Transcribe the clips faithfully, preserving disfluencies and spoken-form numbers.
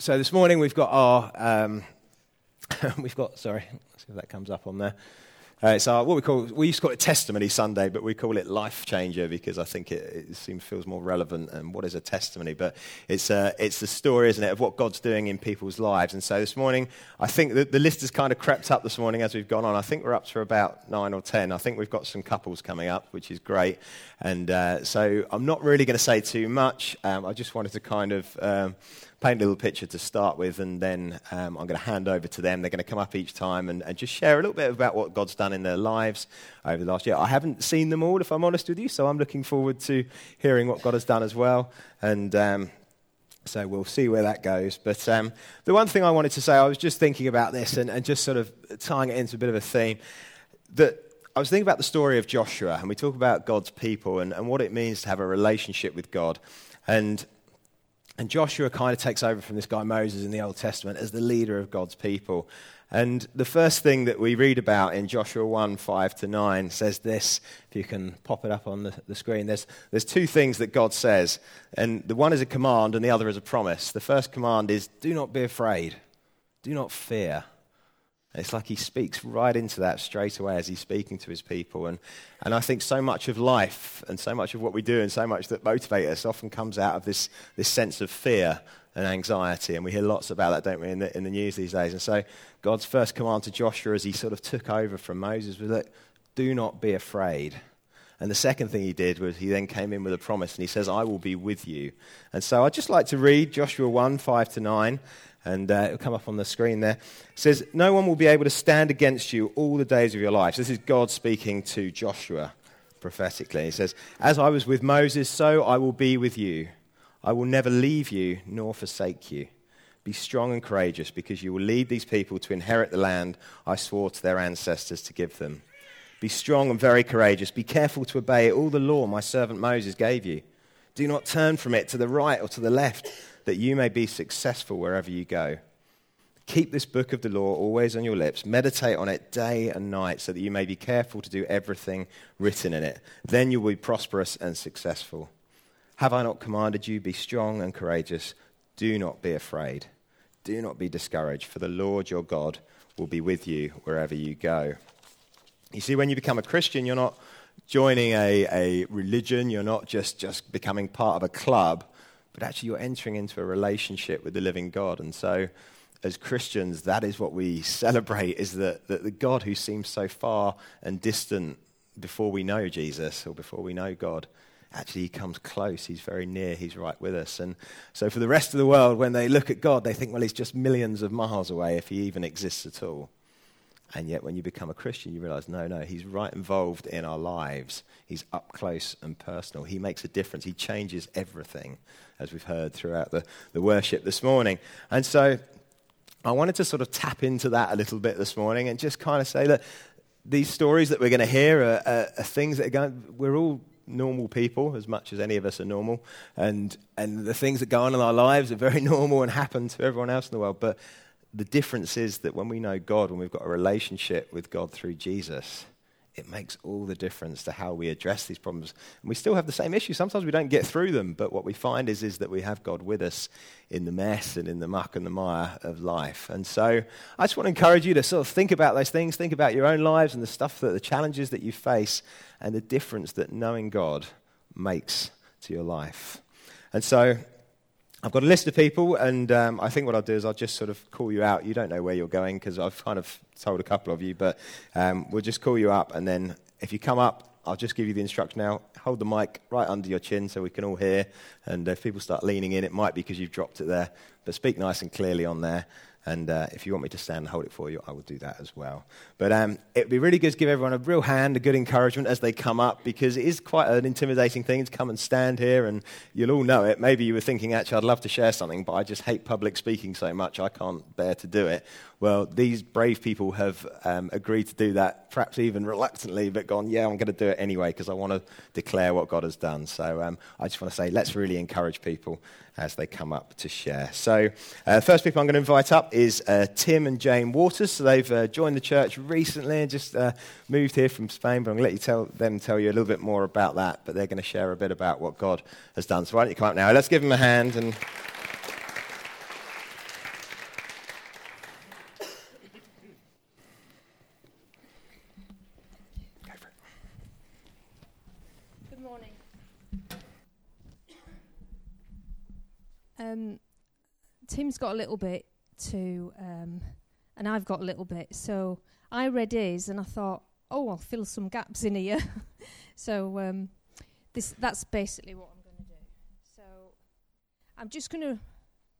So this morning we've got our, um, we've got, sorry, let's see if that comes up on there. Uh, it's our, what we call, we used to call it Testimony Sunday, but we call it Life Changer because I think it, it seems feels more relevant. And what is a testimony? But it's uh, it's the story, isn't it, of what God's doing in people's lives. And so this morning, I think that the list has kind of crept up this morning as we've gone on. I think we're up to about nine or ten. I think we've got some couples coming up, which is great. And uh, so I'm not really going to say too much. Um, I just wanted to kind of Um, paint a little picture to start with, and then um, I'm going to hand over to them. They're going to come up each time and, and just share a little bit about what God's done in their lives over the last year. I haven't seen them all, if I'm honest with you, so I'm looking forward to hearing what God has done as well. And um, so we'll see where that goes. But um, the one thing I wanted to say, I was just thinking about this and, and just sort of tying it into a bit of a theme, that I was thinking about the story of Joshua, and we talk about God's people and, and what it means to have a relationship with God. And And Joshua kind of takes over from this guy Moses in the Old Testament as the leader of God's people. And the first thing that we read about in Joshua one, five to nine says this, if you can pop it up on the, the screen. There's, there's two things that God says, and the one is a command and the other is a promise. The first command is, do not be afraid, do not fear. It's like he speaks right into that straight away as he's speaking to his people. And, and I think so much of life and so much of what we do and so much that motivates us often comes out of this, this sense of fear and anxiety. And we hear lots about that, don't we, in the, in the news these days. And so God's first command to Joshua as he sort of took over from Moses was that, do not be afraid. And the second thing he did was he then came in with a promise, and he says, I will be with you. And so I'd just like to read Joshua one, five to nine. And uh, it'll come up on the screen there. It says, no one will be able to stand against you all the days of your life. This is God speaking to Joshua prophetically. He says, as I was with Moses, so I will be with you. I will never leave you nor forsake you. Be strong and courageous, because you will lead these people to inherit the land I swore to their ancestors to give them. Be strong and very courageous. Be careful to obey all the law my servant Moses gave you. Do not turn from it to the right or to the left, that you may be successful wherever you go. Keep this book of the law always on your lips. Meditate on it day and night, so that you may be careful to do everything written in it. Then you will be prosperous and successful. Have I not commanded you, be strong and courageous? Do not be afraid. Do not be discouraged, for the Lord your God will be with you wherever you go. You see, when you become a Christian, you're not joining a, a religion. You're not just, just becoming part of a club. But actually you're entering into a relationship with the living God. And so as Christians, that is what we celebrate, is that, that the God who seems so far and distant before we know Jesus or before we know God, actually he comes close, he's very near, he's right with us. And so for the rest of the world, when they look at God, they think, well, he's just millions of miles away if he even exists at all. And yet when you become a Christian, you realize, no, no, he's right involved in our lives. He's up close and personal. He makes a difference. He changes everything, as we've heard throughout the, the worship this morning. And so I wanted to sort of tap into that a little bit this morning and just kind of say that these stories that we're going to hear are, are, are things that are going, we're all normal people, as much as any of us are normal. And, and the things that go on in our lives are very normal and happen to everyone else in the world. But the difference is that when we know God, when we've got a relationship with God through Jesus, it makes all the difference to how we address these problems. And we still have the same issues. Sometimes we don't get through them, but what we find is, is that we have God with us in the mess and in the muck and the mire of life. And so I just want to encourage you to sort of think about those things, think about your own lives and the stuff, that the challenges that you face and the difference that knowing God makes to your life. And so I've got a list of people, and um, I think what I'll do is I'll just sort of call you out. You don't know where you're going because I've kind of told a couple of you, but um, we'll just call you up, and then if you come up, I'll just give you the instruction now. Hold the mic right under your chin so we can all hear, and if people start leaning in, it might be because you've dropped it there, but speak nice and clearly on there. And uh, if you want me to stand and hold it for you, I will do that as well. But um, it would be really good to give everyone a real hand, a good encouragement as they come up, because it is quite an intimidating thing to come and stand here, and you'll all know it. Maybe you were thinking, actually, I'd love to share something, but I just hate public speaking so much, I can't bear to do it. Well, these brave people have um, agreed to do that, perhaps even reluctantly, but gone, yeah, I'm going to do it anyway, because I want to declare what God has done. So um, I just want to say, let's really encourage people as they come up to share. So uh, the first people I'm going to invite up is uh, Tim and Jane Waters. So they've uh, joined the church recently and just uh, moved here from Spain, but I'm going to let you tell them tell you a little bit more about that, but they're going to share a bit about what God has done. So why don't you come up now? Let's give them a hand. And morning. Um, Tim's got a little bit to, um, and I've got a little bit. So I read his, and I thought, oh, I'll fill some gaps in here. so um, this that's basically what I'm going to do. So I'm just going to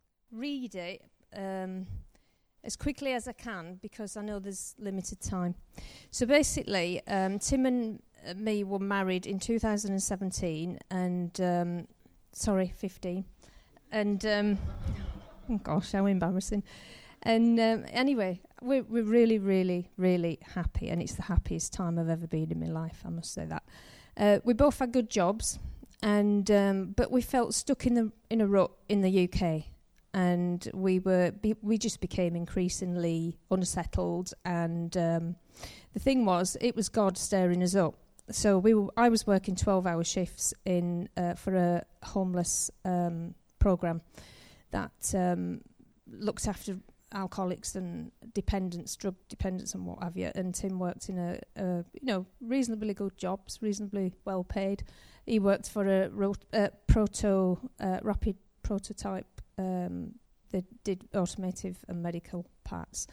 read it um, as quickly as I can because I know there's limited time. So basically, um, Tim and uh, me were married in two thousand seventeen, and um, sorry, fifteen. And um, oh gosh, how embarrassing! And um, anyway, we're we're really, really, really happy, and it's the happiest time I've ever been in my life. I must say that. Uh, we both had good jobs, and um, but we felt stuck in the in a rut in the U K, and we were be, we just became increasingly unsettled. And um, the thing was, it was God stirring us up. So we were, I was working twelve-hour shifts in uh, for a homeless um, program that um, looked after alcoholics and dependents, drug dependents and what have you. And Tim worked in a, a you know, reasonably good jobs, reasonably well paid. He worked for a ro- uh, proto uh, rapid prototype. Um, they did automotive and medical parts.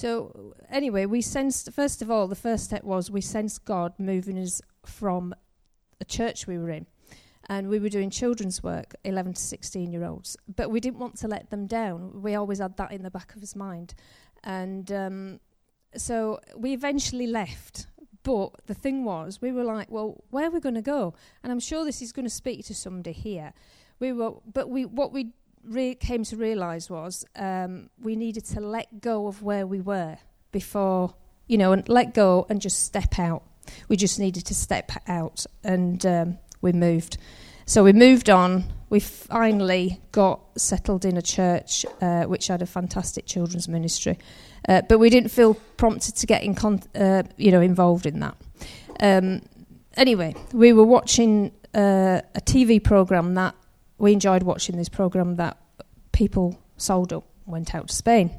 So anyway, we sensed, first of all, the first step was we sensed God moving us from a church we were in. And we were doing children's work, eleven to sixteen year olds. But we didn't want to let them down. We always had that in the back of his mind. And um, so we eventually left. But the thing was, we were like, well, where are we going to go? And I'm sure this is going to speak to somebody here. We were, But we what we re- came to realise was um, we needed to let go of where we were before, you know, and let go and just step out. We just needed to step out and... Um, we moved. So we moved on. We finally got settled in a church uh, which had a fantastic children's ministry. Uh, but we didn't feel prompted to get in con- uh, you know, involved in that. Um, anyway, we were watching uh, a T V programme that we enjoyed watching this programme that people sold up, went out to Spain.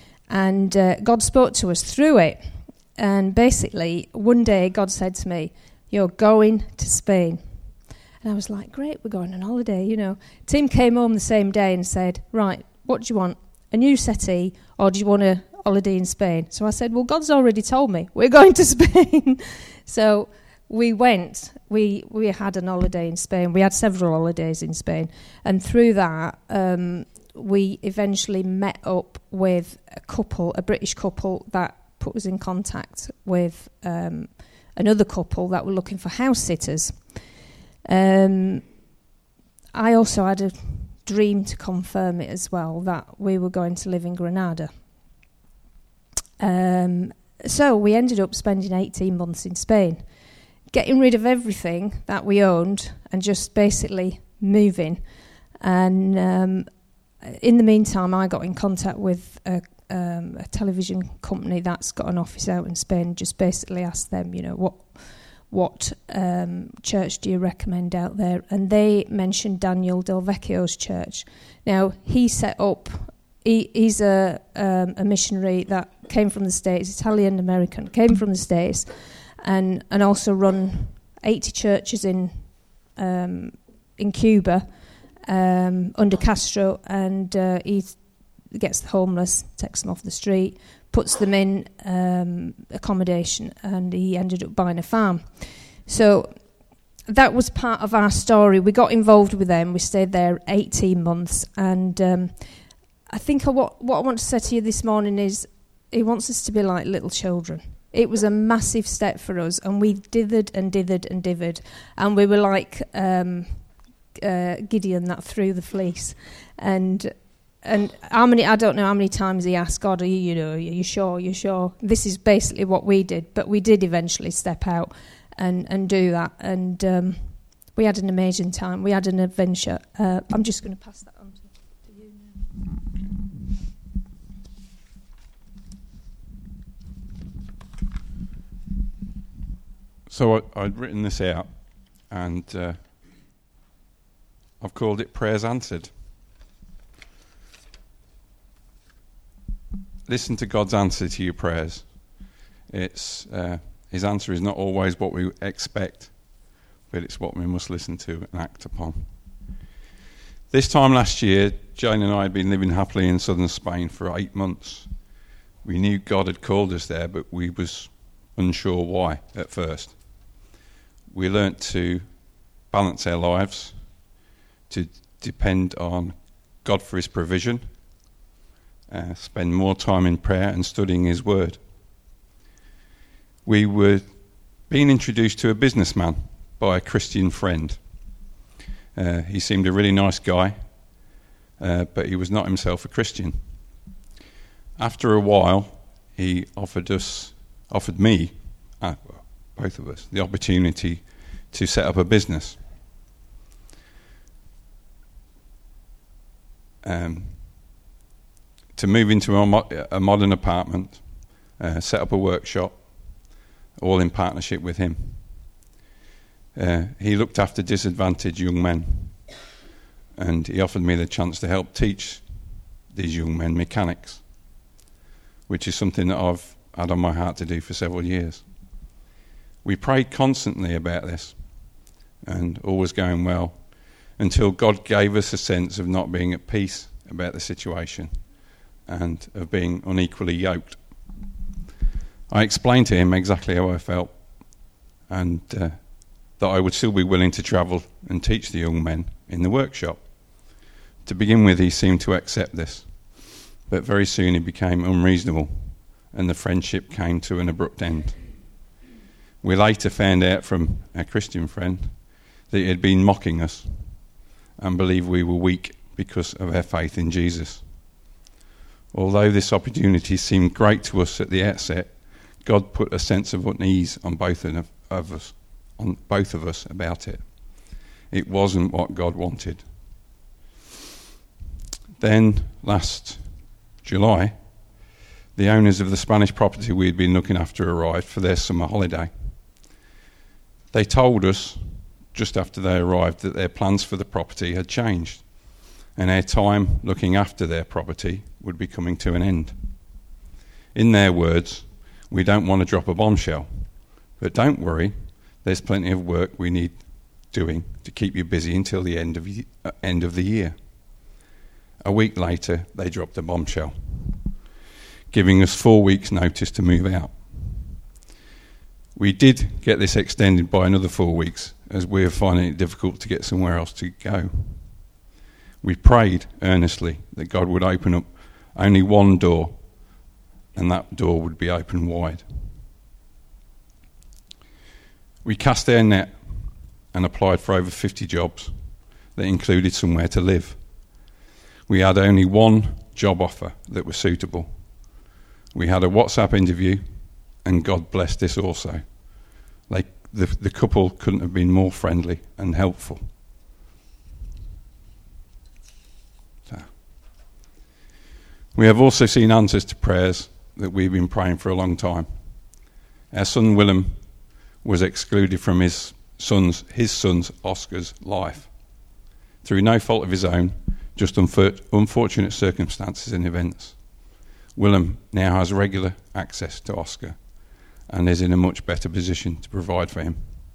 And uh, God spoke to us through it. And basically, one day God said to me, "You're going to Spain." And I was like, great, we're going on holiday, you know. Tim came home the same day and said, right, what do you want? A new settee or do you want a holiday in Spain? So I said, well, God's already told me we're going to Spain. So we went. We we had an holiday in Spain. We had several holidays in Spain. And through that, um, we eventually met up with a couple, a British couple that put us in contact with um, another couple that were looking for house sitters. Um, I also had a dream to confirm it as well, that we were going to live in Granada. Um, so we ended up spending eighteen months in Spain, getting rid of everything that we owned and just basically moving. And um, in the meantime, I got in contact with a, um, a television company that's got an office out in Spain, just basically asked them, you know, what... what um, church do you recommend out there? And they mentioned Daniel Del Vecchio's church. Now, he set up, he, he's a, um, a missionary that came from the States, Italian-American, came from the States, and, and also run eighty churches in um, in Cuba um, under Castro, and uh, he gets the homeless, takes them off the street, puts them in um, accommodation, and he ended up buying a farm. So that was part of our story. We got involved with them. We stayed there eighteen months. And um, I think I, what, what I want to say to you this morning is he wants us to be like little children. It was a massive step for us, and we dithered and dithered and dithered. And we were like um, uh, Gideon that threw the fleece. And... And how many, I don't know how many times he asked God, are you, you know, are you sure, are you sure? This is basically what we did. But we did eventually step out and, and do that. And um, we had an amazing time. We had an adventure. Uh, I'm just going to pass that on to, to you now. So I, I'd written this out, and uh, I've called it Prayers Answered. Listen to God's answer to your prayers. It's uh, His answer is not always what we expect, but it's what we must listen to and act upon. This time last year, Jane and I had been living happily in southern Spain for eight months. We knew God had called us there, but we was unsure why at first. We learnt to balance our lives, to depend on God for his provision, uh, spend more time in prayer and studying his word. We were being introduced to a businessman by a Christian friend. Uh, he seemed a really nice guy, uh, but he was not himself a Christian. After a while, he offered us, offered me, uh, both of us, the opportunity to set up a business. Um, to move into a, mo- a modern apartment, uh, set up a workshop, all in partnership with him. Uh, he looked after disadvantaged young men, and he offered me the chance to help teach these young men mechanics, which is something that I've had on my heart to do for several years. We prayed constantly about this, and all was going well, until God gave us a sense of not being at peace about the situation and of being unequally yoked. I explained to him exactly how I felt, and uh, that I would still be willing to travel and teach the young men in the workshop. To begin with, he seemed to accept this, but very soon he became unreasonable, and the friendship came to an abrupt end. We later found out from our Christian friend that he had been mocking us and believed we were weak because of our faith in Jesus. Although this opportunity seemed great to us at the outset, God put a sense of unease on both of us, on both of us about it. It wasn't what God wanted. Then, last July, the owners of the Spanish property we had been looking after arrived for their summer holiday. They told us, just after they arrived, that their plans for the property had changed, and our time looking after their property would be coming to an end. In their words, "We don't want to drop a bombshell, but don't worry, there's plenty of work we need doing to keep you busy until the end of uh, end of the year." A week later, they dropped a bombshell, giving us four weeks' notice to move out. We did get this extended by another four weeks, as we were finding it difficult to get somewhere else to go. We prayed earnestly that God would open up only one door, and that door would be open wide. We cast our net and applied for over fifty jobs that included somewhere to live. We had only one job offer that was suitable. We had a WhatsApp interview, and God blessed this also. Like the, the couple couldn't have been more friendly and helpful. So. We have also seen answers to prayers that we've been praying for a long time. Our son Willem was excluded from his son's his son's Oscar's life through no fault of his own, just unfor- unfortunate circumstances and events. Willem now has regular access to Oscar and is in a much better position to provide for him.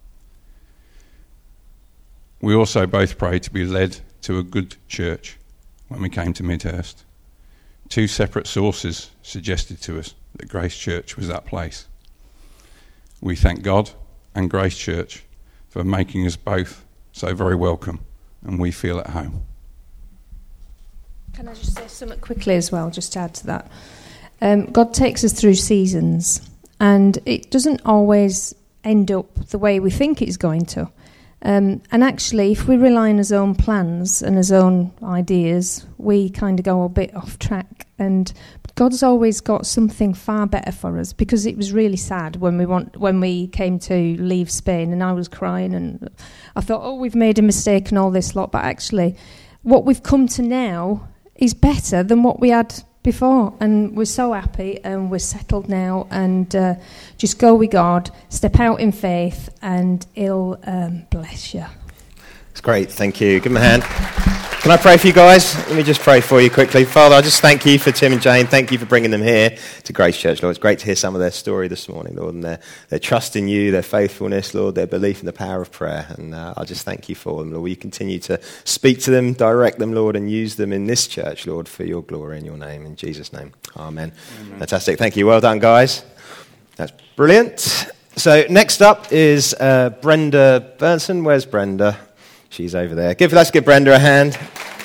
We also both prayed to be led to a good church when we came to Midhurst. Two separate sources suggested to us that Grace Church was that place. We thank God and Grace Church for making us both so very welcome, and we feel at home. Can I just say something quickly as well, just to add to that? Um, God takes us through seasons, and it doesn't always end up the way we think it's going to. Um, and actually, if we rely on his own plans and his own ideas, we kind of go a bit off track. And God's always got something far better for us, because it was really sad when we want when we came to leave Spain, and I was crying, and I thought, oh, we've made a mistake and all this lot. But actually, what we've come to now is better than what we had before, and we're so happy and we're settled now, and uh, just go with God, step out in faith, and he'll um, bless you. It's great, thank you. Give him a hand. Can I pray for you guys? Let me just pray for you quickly. Father, I just thank you for Tim and Jane. Thank you for bringing them here to Grace Church, Lord. It's great to hear some of their story this morning, Lord, and their, their trust in you, their faithfulness, Lord, their belief in the power of prayer. And uh, I just thank you for them, Lord. Will you continue to speak to them, direct them, Lord, and use them in this church, Lord, for your glory and your name. In Jesus' name, amen. Amen. Fantastic. Thank you. Well done, guys. That's brilliant. So next up is uh, Brenda Burnson. Where's Brenda? She's over there. Give, let's give Brenda a hand.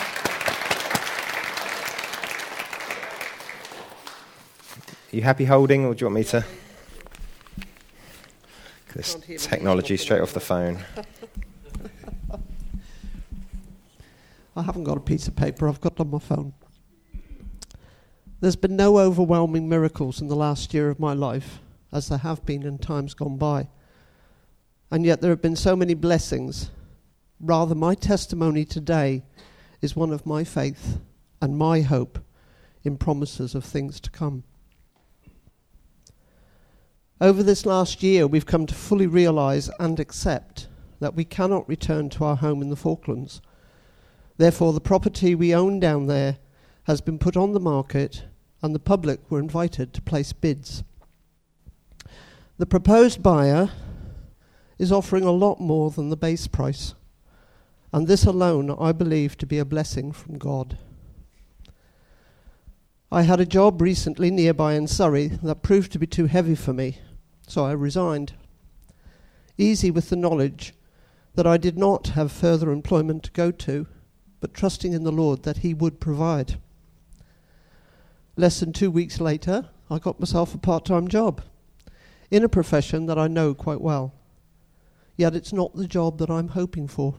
Are you happy holding, or do you want me to? This technology straight off the phone. I haven't got a piece of paper, I've got it on my phone. There's been no overwhelming miracles in the last year of my life, as there have been in times gone by. And yet there have been so many blessings. Rather, my testimony today is one of my faith and my hope in promises of things to come. Over this last year, we've come to fully realise and accept that we cannot return to our home in the Falklands. Therefore, the property we own down there has been put on the market, and the public were invited to place bids. The proposed buyer is offering a lot more than the base price, and this alone I believe to be a blessing from God. I had a job recently nearby in Surrey that proved to be too heavy for me, so I resigned, easy with the knowledge that I did not have further employment to go to, but trusting in the Lord that he would provide. Less than two weeks later, I got myself a part-time job in a profession that I know quite well. Yet it's not the job that I'm hoping for.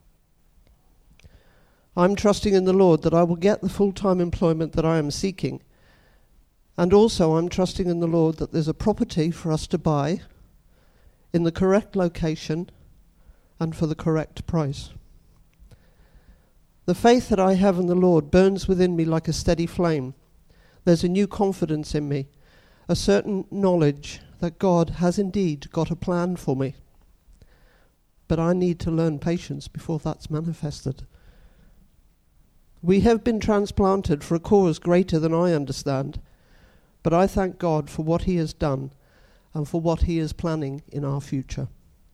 I'm trusting in the Lord that I will get the full-time employment that I am seeking. And also I'm trusting in the Lord that there's a property for us to buy in the correct location and for the correct price. The faith that I have in the Lord burns within me like a steady flame. There's a new confidence in me, a certain knowledge that God has indeed got a plan for me. But I need to learn patience before that's manifested. We have been transplanted for a cause greater than I understand, but I thank God for what he has done and for what he is planning in our future.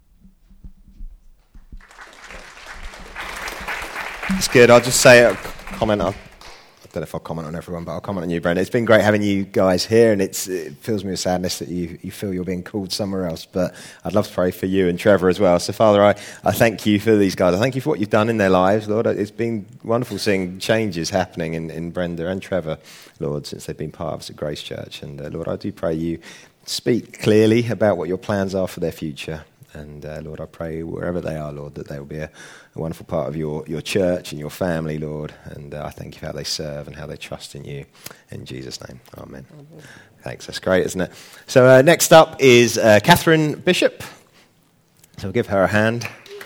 That's good. I'll just say a comment. I'll, I don't know if I'll comment on everyone, but I'll comment on you, Brenda. It's been great having you guys here, and it's, it fills me with sadness that you, you feel you're being called somewhere else. But I'd love to pray for you and Trevor as well. So, Father, I, I thank you for these guys. I thank you for what you've done in their lives, Lord. It's been wonderful seeing changes happening in, in Brenda and Trevor, Lord, since they've been part of us at Grace Church. And, uh, Lord, I do pray you speak clearly about what your plans are for their future. And, uh, Lord, I pray wherever they are, Lord, that they will be a, a wonderful part of your, your church and your family, Lord. And uh, I thank you for how they serve and how they trust in you. In Jesus' name, amen. Amen. Thanks, that's great, isn't it? So uh, next up is uh, Catherine Bishop. So we'll give her a hand.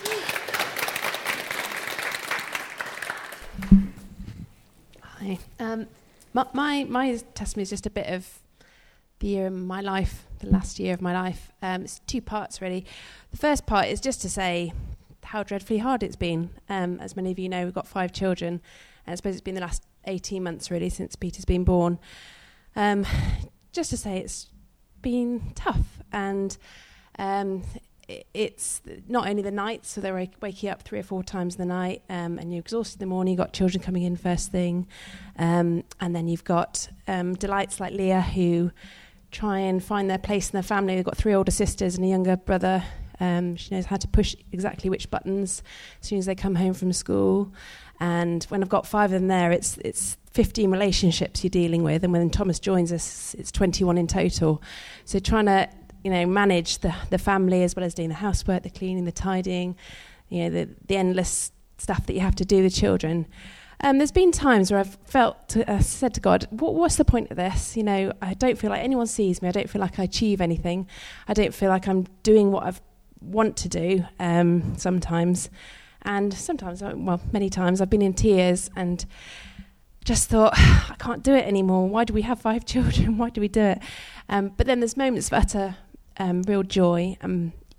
Hi. Um, my, my, my testimony is just a bit of the year in my life, the last year of my life. Um, it's two parts, really. The first part is just to say how dreadfully hard it's been. Um, as many of you know, we've got five children, and I suppose it's been the last eighteen months, really, since Peter's been born. Um, just to say it's been tough, and um, it, it's not only the nights, so they're wake, waking up three or four times in the night, um, and you're exhausted in the morning. You've got children coming in first thing, um, and then you've got um, delights like Leah, who try and find their place in their family. They've got three older sisters and a younger brother. Um, she knows how to push exactly which buttons as soon as they come home from school. And when I've got five of them there, it's it's fifteen relationships you're dealing with. And when Thomas joins us, it's twenty-one in total. So trying to, you know, manage the, the family as well as doing the housework, the cleaning, the tidying, you know, the, the endless stuff that you have to do with children. Um, there's been times where I've felt, to, uh, said to God, what, what's the point of this? You know, I don't feel like anyone sees me. I don't feel like I achieve anything. I don't feel like I'm doing what I want to do um, sometimes. And sometimes, well, many times I've been in tears and just thought, I can't do it anymore. Why do we have five children? Why do we do it? Um, but then there's moments of utter um, real joy. Um,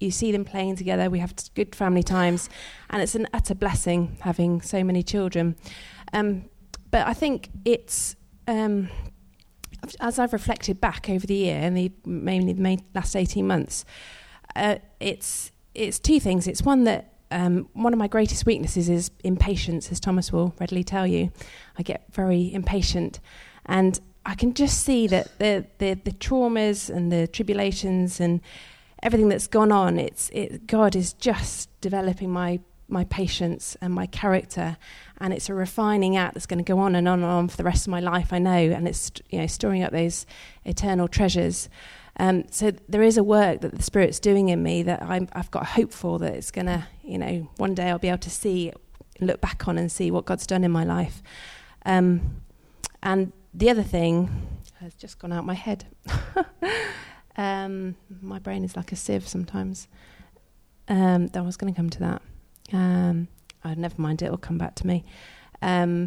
you see them playing together. We have t- good family times, and it's an utter blessing having so many children. Um, but I think it's, um, as I've reflected back over the year, and the, mainly the main last eighteen months, uh, it's it's two things. It's one that um, one of my greatest weaknesses is impatience, as Thomas will readily tell you. I get very impatient, and I can just see that the, the, the traumas and the tribulations and everything that's gone on, it's it, God is just developing my my patience and my character, and it's a refining out that's going to go on and on and on for the rest of my life, I know, and it's, you know, storing up those eternal treasures. Um, so there is a work that the Spirit's doing in me that I'm, I've got hope for, that it's going to, you know, one day I'll be able to see, look back on and see what God's done in my life. Um, and the other thing has just gone out my head. um, my brain is like a sieve sometimes. Um, I was going to come to that. Um, oh, never mind, it will come back to me. Um,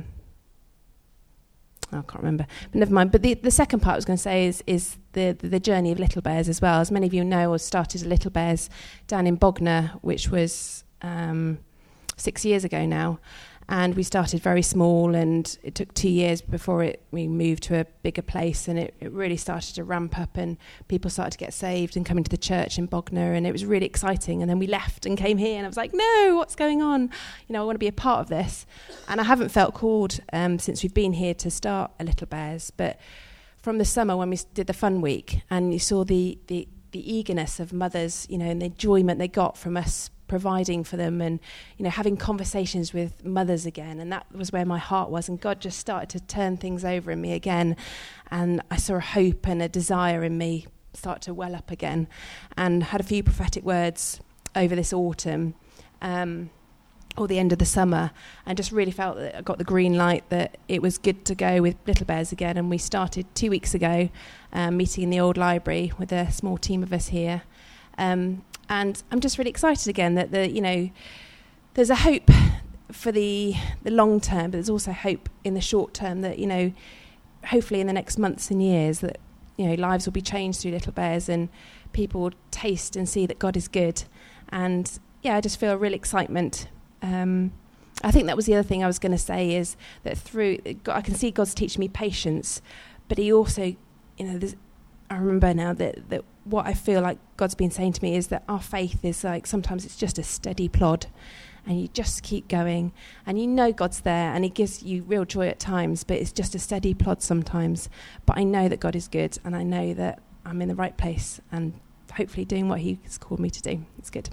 I can't remember, but never mind. But the, the second part I was going to say is is the, the the journey of Little Bears as well. As many of you know, I started Little Bears down in Bognor, which was um, six years ago now. And we started very small, and it took two years before it we moved to a bigger place, and it, it really started to ramp up, and people started to get saved and coming to the church in Bognor, and it was really exciting. And then we left and came here, and I was like, no, what's going on? You know, I want to be a part of this. And I haven't felt called um, since we've been here to start a Little Bears, but from the summer when we did the Fun Week, and you saw the, the, the eagerness of mothers, you know, and the enjoyment they got from us providing for them, and, you know, having conversations with mothers again, and that was where my heart was, and God just started to turn things over in me again, and I saw a hope and a desire in me start to well up again, and had a few prophetic words over this autumn um, or the end of the summer, and just really felt that I got the green light that it was good to go with Little Bears again. And we started two weeks ago um, meeting in the old library with a small team of us here. Um, And I'm just really excited again that the you know there's a hope for the the long term, but there's also hope in the short term that, you know, hopefully in the next months and years that, you know, lives will be changed through Little Bears, and people will taste and see that God is good. And yeah, I just feel a real excitement. Um, I think that was the other thing I was going to say, is that through I can see God's teaching me patience, but He also, you know, there's, I remember now that, that what I feel like God's been saying to me is that our faith is like, sometimes it's just a steady plod, and you just keep going, and you know God's there, and He gives you real joy at times, but it's just a steady plod sometimes. But I know that God is good, and I know that I'm in the right place, and hopefully doing what He has called me to do. It's good.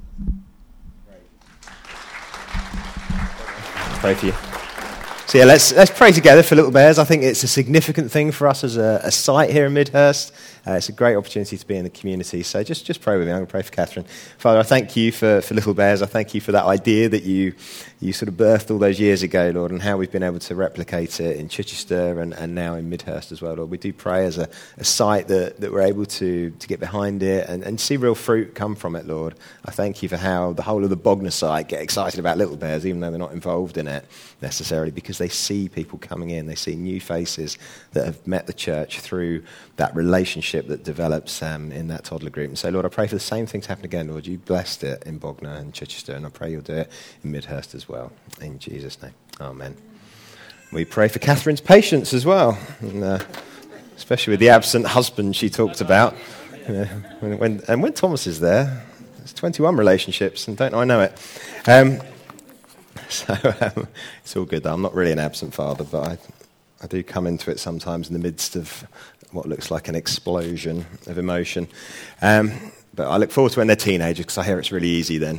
Let's pray for you. So yeah, let's let's pray together for Little Bears. I think it's a significant thing for us as a, a site here in Midhurst. Uh, it's a great opportunity to be in the community. So just, just pray with me. I'm going to pray for Catherine. Father, I thank you for, for Little Bears. I thank you for that idea that you you sort of birthed all those years ago, Lord, and how we've been able to replicate it in Chichester and, and now in Midhurst as well, Lord. We do pray as a, a site that, that we're able to, to get behind it and, and see real fruit come from it, Lord. I thank you for how the whole of the Bognor site get excited about Little Bears, even though they're not involved in it necessarily, because they see people coming in. They see new faces that have met the church through that relationship that develops um, in that toddler group. And so, Lord, I pray for the same thing to happen again, Lord. You blessed it in Bognor and Chichester, and I pray you'll do it in Midhurst as well. In Jesus' name, amen. We pray for Catherine's patience as well, and, uh, especially with the absent husband she talked about. You know, when, when, and when Thomas is there, there's twenty-one relationships, and don't I know it. Um, so um, it's all good, though. I'm not really an absent father, but I, I do come into it sometimes in the midst of what looks like an explosion of emotion. Um, but I look forward to when they're teenagers, because I hear it's really easy then.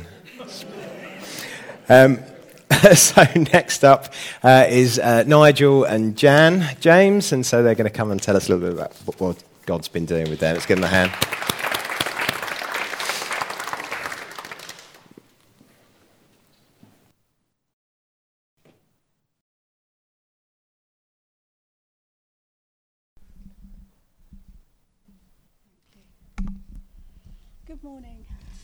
Um, so next up uh, is uh, Nigel and Jan James, and so they're going to come and tell us a little bit about what, what God's been doing with them. Let's give them a hand. Good morning.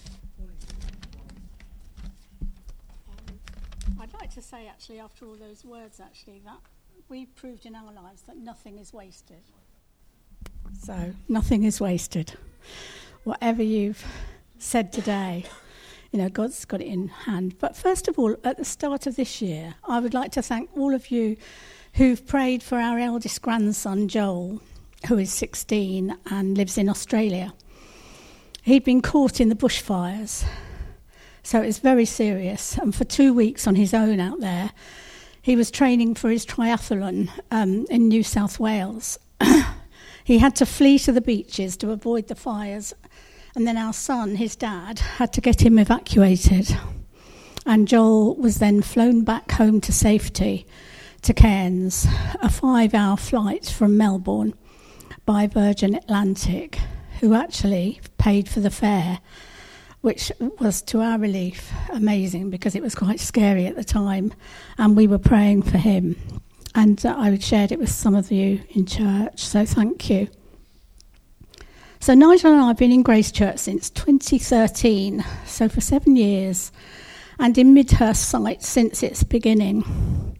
Um, I'd like to say, actually, after all those words, actually, that we've proved in our lives that nothing is wasted. So, nothing is wasted. Whatever you've said today. You know, God's got it in hand. But first of all, at the start of this year, I would like to thank all of you who've prayed for our eldest grandson, Joel, who is sixteen and lives in Australia. He'd been caught in the bushfires, so it's very serious. And for two weeks on his own out there, he was training for his triathlon um, in New South Wales. He had to flee to the beaches to avoid the fires. And then our son, his dad, had to get him evacuated. And Joel was then flown back home to safety to Cairns, a five-hour flight from Melbourne by Virgin Atlantic, who actually paid for the fare, which was, to our relief, amazing because it was quite scary at the time. And we were praying for him. And uh, I shared it with some of you in church, so thank you. So Nigel and I have been in Grace Church since twenty thirteen, so for seven years, and in Midhurst site since its beginning.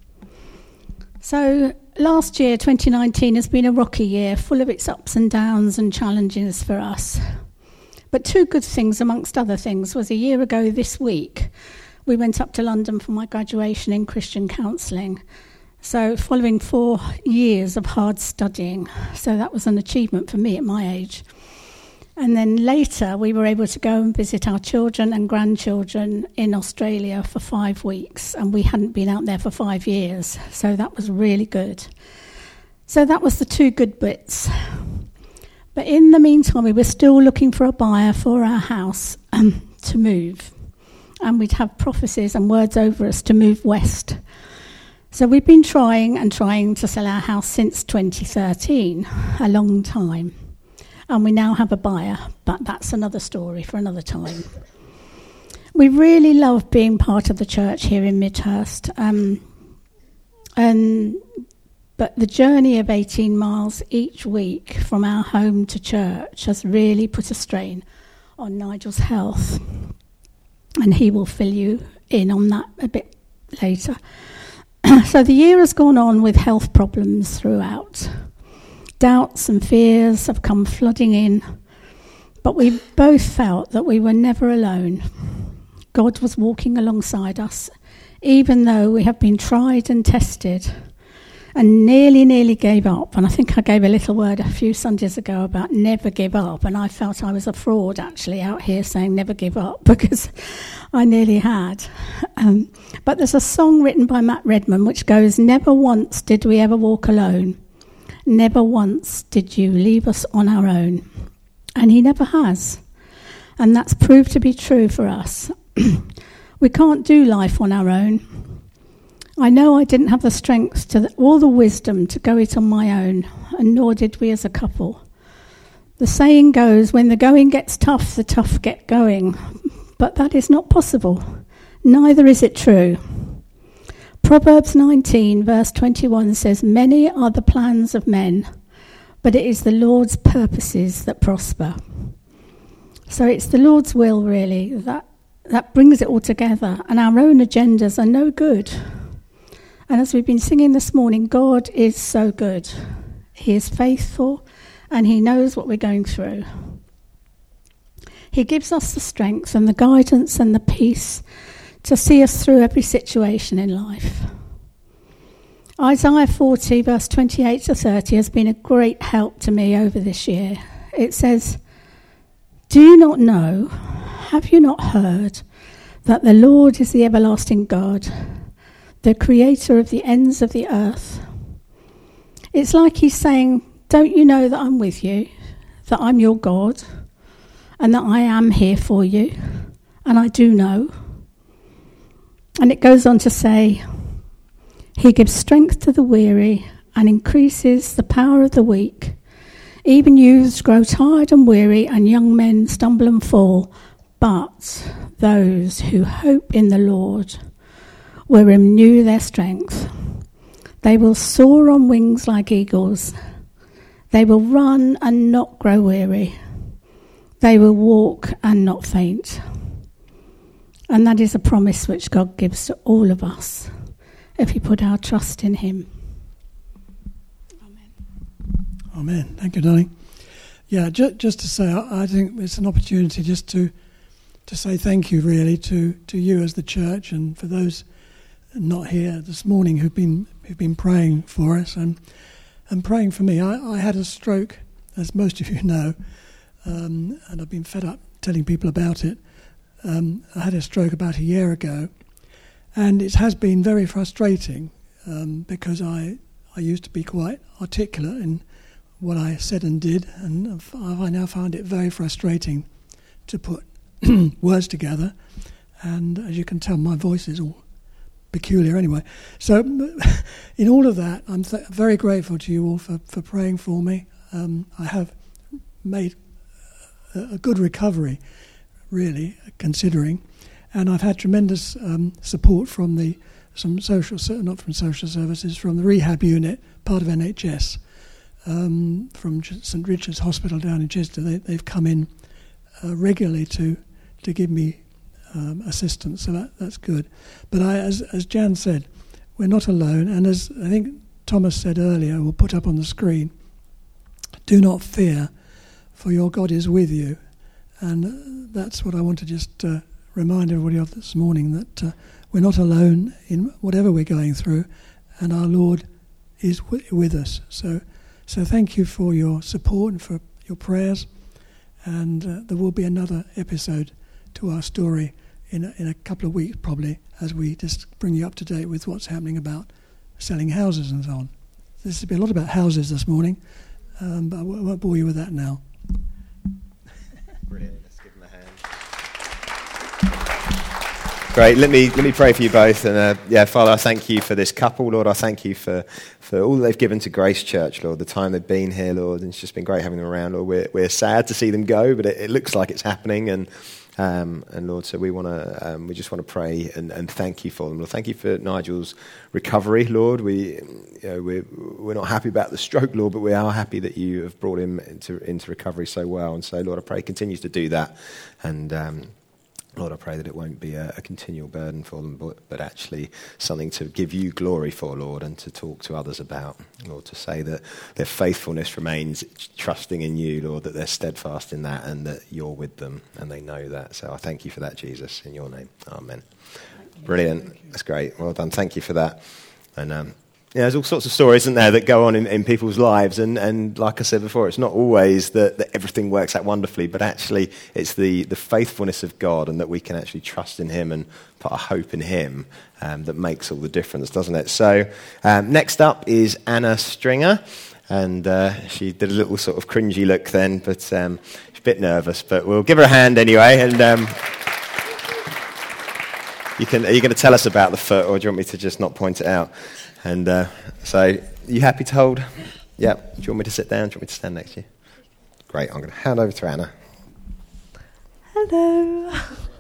So last year, twenty nineteen, has been a rocky year, full of its ups and downs and challenges for us. But two good things, amongst other things, was a year ago this week, we went up to London for my graduation in Christian counselling. So following four years of hard studying, so that was an achievement for me at my age. And then later we were able to go and visit our children and grandchildren in Australia for five weeks, and we hadn't been out there for five years, so that was really good. So that was the two good bits. But in the meantime, we were still looking for a buyer for our house um, to move, and we'd have prophecies and words over us to move west. So we've been trying and trying to sell our house since twenty thirteen, a long time. And we now have a buyer, but that's another story for another time. We really love being part of the church here in Midhurst. Um, and, but the journey of eighteen miles each week from our home to church has really put a strain on Nigel's health. And he will fill you in on that a bit later. So the year has gone on with health problems throughout. Doubts and fears have come flooding in, but we both felt that we were never alone. God was walking alongside us, even though we have been tried and tested and nearly, nearly gave up. And I think I gave a little word a few Sundays ago about never give up, and I felt I was a fraud actually out here saying never give up because I nearly had. Um, but there's a song written by Matt Redman which goes, "Never once did we ever walk alone. Never once did you leave us on our own." And he never has. And that's proved to be true for us. We can't do life on our own. I know I didn't have the strength to the, or the wisdom to go it on my own, and nor did we as a couple. The saying goes, when the going gets tough, the tough get going. But that is not possible. Neither is it true. Proverbs nineteen, verse twenty-one says, "Many are the plans of men, but it is the Lord's purposes that prosper." So it's the Lord's will, really, that, that brings it all together, and our own agendas are no good. And as we've been singing this morning, God is so good. He is faithful, and he knows what we're going through. He gives us the strength and the guidance and the peace to see us through every situation in life. Isaiah forty, verse twenty-eight to thirty, has been a great help to me over this year. It says, "Do you not know, have you not heard, that the Lord is the everlasting God, the creator of the ends of the earth?" It's like he's saying, don't you know that I'm with you, that I'm your God, and that I am here for you, and I do know. And it goes on to say, "He gives strength to the weary and increases the power of the weak. Even youths grow tired and weary, and young men stumble and fall. But those who hope in the Lord will renew their strength. They will soar on wings like eagles. They will run and not grow weary. They will walk and not faint." And that is a promise which God gives to all of us if we put our trust in him. Amen. Amen. Thank you, darling. Yeah, ju- just to say, I, I think it's an opportunity just to to say thank you really to, to you as the church, and for those not here this morning who've been who've been praying for us and and praying for me. I, I had a stroke, as most of you know, um, and I've been fed up telling people about it. Um, I had a stroke about a year ago, and it has been very frustrating um, because I I used to be quite articulate in what I said and did, and I now find it very frustrating to put words together. And as you can tell, my voice is all peculiar anyway. So in all of that, I'm th- very grateful to you all for, for praying for me. Um, I have made a, a good recovery, really, considering. And I've had tremendous um, support from the some social, not from social services, from the rehab unit, part of N H S, um, from St Richard's Hospital down in Chester. They, they've come in uh, regularly to to give me um, assistance, so that, that's good. But I, as as Jan said, we're not alone, and as I think Thomas said earlier, we'll put up on the screen, do not fear, for your God is with you. And that's what I want to just uh, remind everybody of this morning, that uh, we're not alone in whatever we're going through, and our Lord is w- with us. So so thank you for your support and for your prayers, and uh, there will be another episode to our story in a, in a couple of weeks probably, as we just bring you up to date with what's happening about selling houses and so on. This will be a lot about houses this morning, um, but I w- won't bore you with that now. Brilliant. Let's give them a hand. Great. Let me let me pray for you both. And uh, yeah, Father, I thank you for this couple, Lord. I thank you for, for all that they've given to Grace Church, Lord. The time they've been here, Lord. And it's just been great having them around, Lord. We're we're sad to see them go, but it, it looks like it's happening. And um, and Lord, so we want to um, we just want to pray and, and thank you for them, Lord. Thank you for Nigel's recovery, Lord. We you know we're we're not happy about the stroke, Lord, but we are happy that you have brought him into into recovery so well. And so, Lord, I pray he continues to do that. And um, Lord, I pray that it won't be a, a continual burden for them, but, but actually something to give you glory for, Lord, and to talk to others about, Lord, to say that their faithfulness remains trusting in you, Lord, that they're steadfast in that and that you're with them and they know that. So I thank you for that, Jesus, in your name. Amen. Brilliant. That's great. Well done. Thank you for that. And um, yeah, there's all sorts of stories, isn't there, that go on in, in people's lives. And, and like I said before, it's not always that, that everything works out wonderfully, but actually it's the, the faithfulness of God and that we can actually trust in him and put our hope in him um, that makes all the difference, doesn't it? So um, next up is Anna Stringer. And uh, she did a little sort of cringy look then, but um, she's a bit nervous. But we'll give her a hand anyway. And um, you can, are you going to tell us about the foot, or do you want me to just not point it out? And uh, so, you happy to hold? Yeah. Do you want me to sit down? Do you want me to stand next to you? Great. I'm going to hand over to Anna. Hello.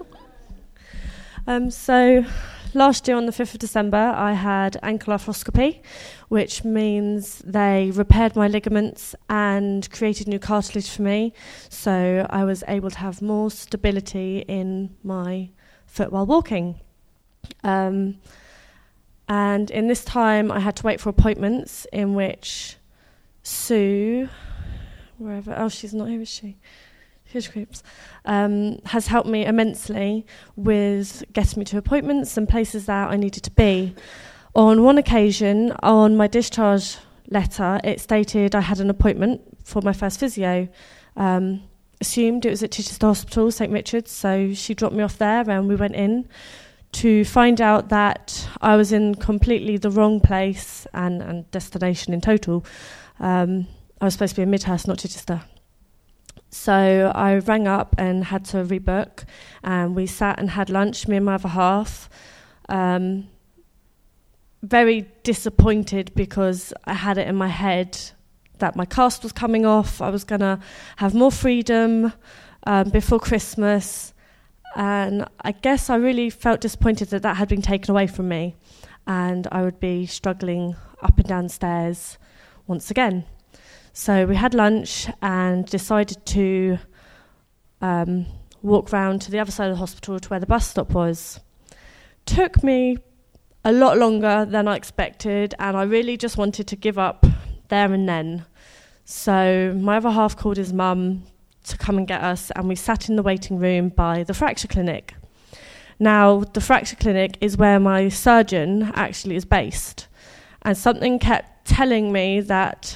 um, so, last year on the fifth of December, I had ankle arthroscopy, which means they repaired my ligaments and created new cartilage for me. So, I was able to have more stability in my foot while walking. Um, And in this time, I had to wait for appointments in which Sue, wherever, oh, she's not here, is she? Huge groups, um, has helped me immensely with getting me to appointments and places that I needed to be. On one occasion, on my discharge letter, it stated I had an appointment for my first physio. Um, assumed it was at Chichester Hospital, St Richard's, so she dropped me off there and we went in to find out that I was in completely the wrong place and, and destination in total. Um, I was supposed to be in Midhurst, not Chichester. So I rang up and had to rebook, and we sat and had lunch, me and my other half. Um, very disappointed because I had it in my head that my cast was coming off. I was going to have more freedom um, before Christmas. And I guess I really felt disappointed that that had been taken away from me, and I would be struggling up and down stairs once again. So we had lunch and decided to um, walk round to the other side of the hospital to where the bus stop was. Took me a lot longer than I expected, and I really just wanted to give up there and then. So my other half called his mum to come and get us, and we sat in the waiting room by the fracture clinic. Now, the fracture clinic is where my surgeon actually is based, and something kept telling me that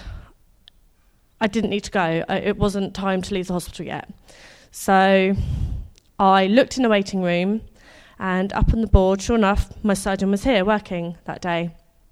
I didn't need to go. It wasn't time to leave the hospital yet. So I looked in the waiting room, and up on the board, sure enough, my surgeon was here working that day.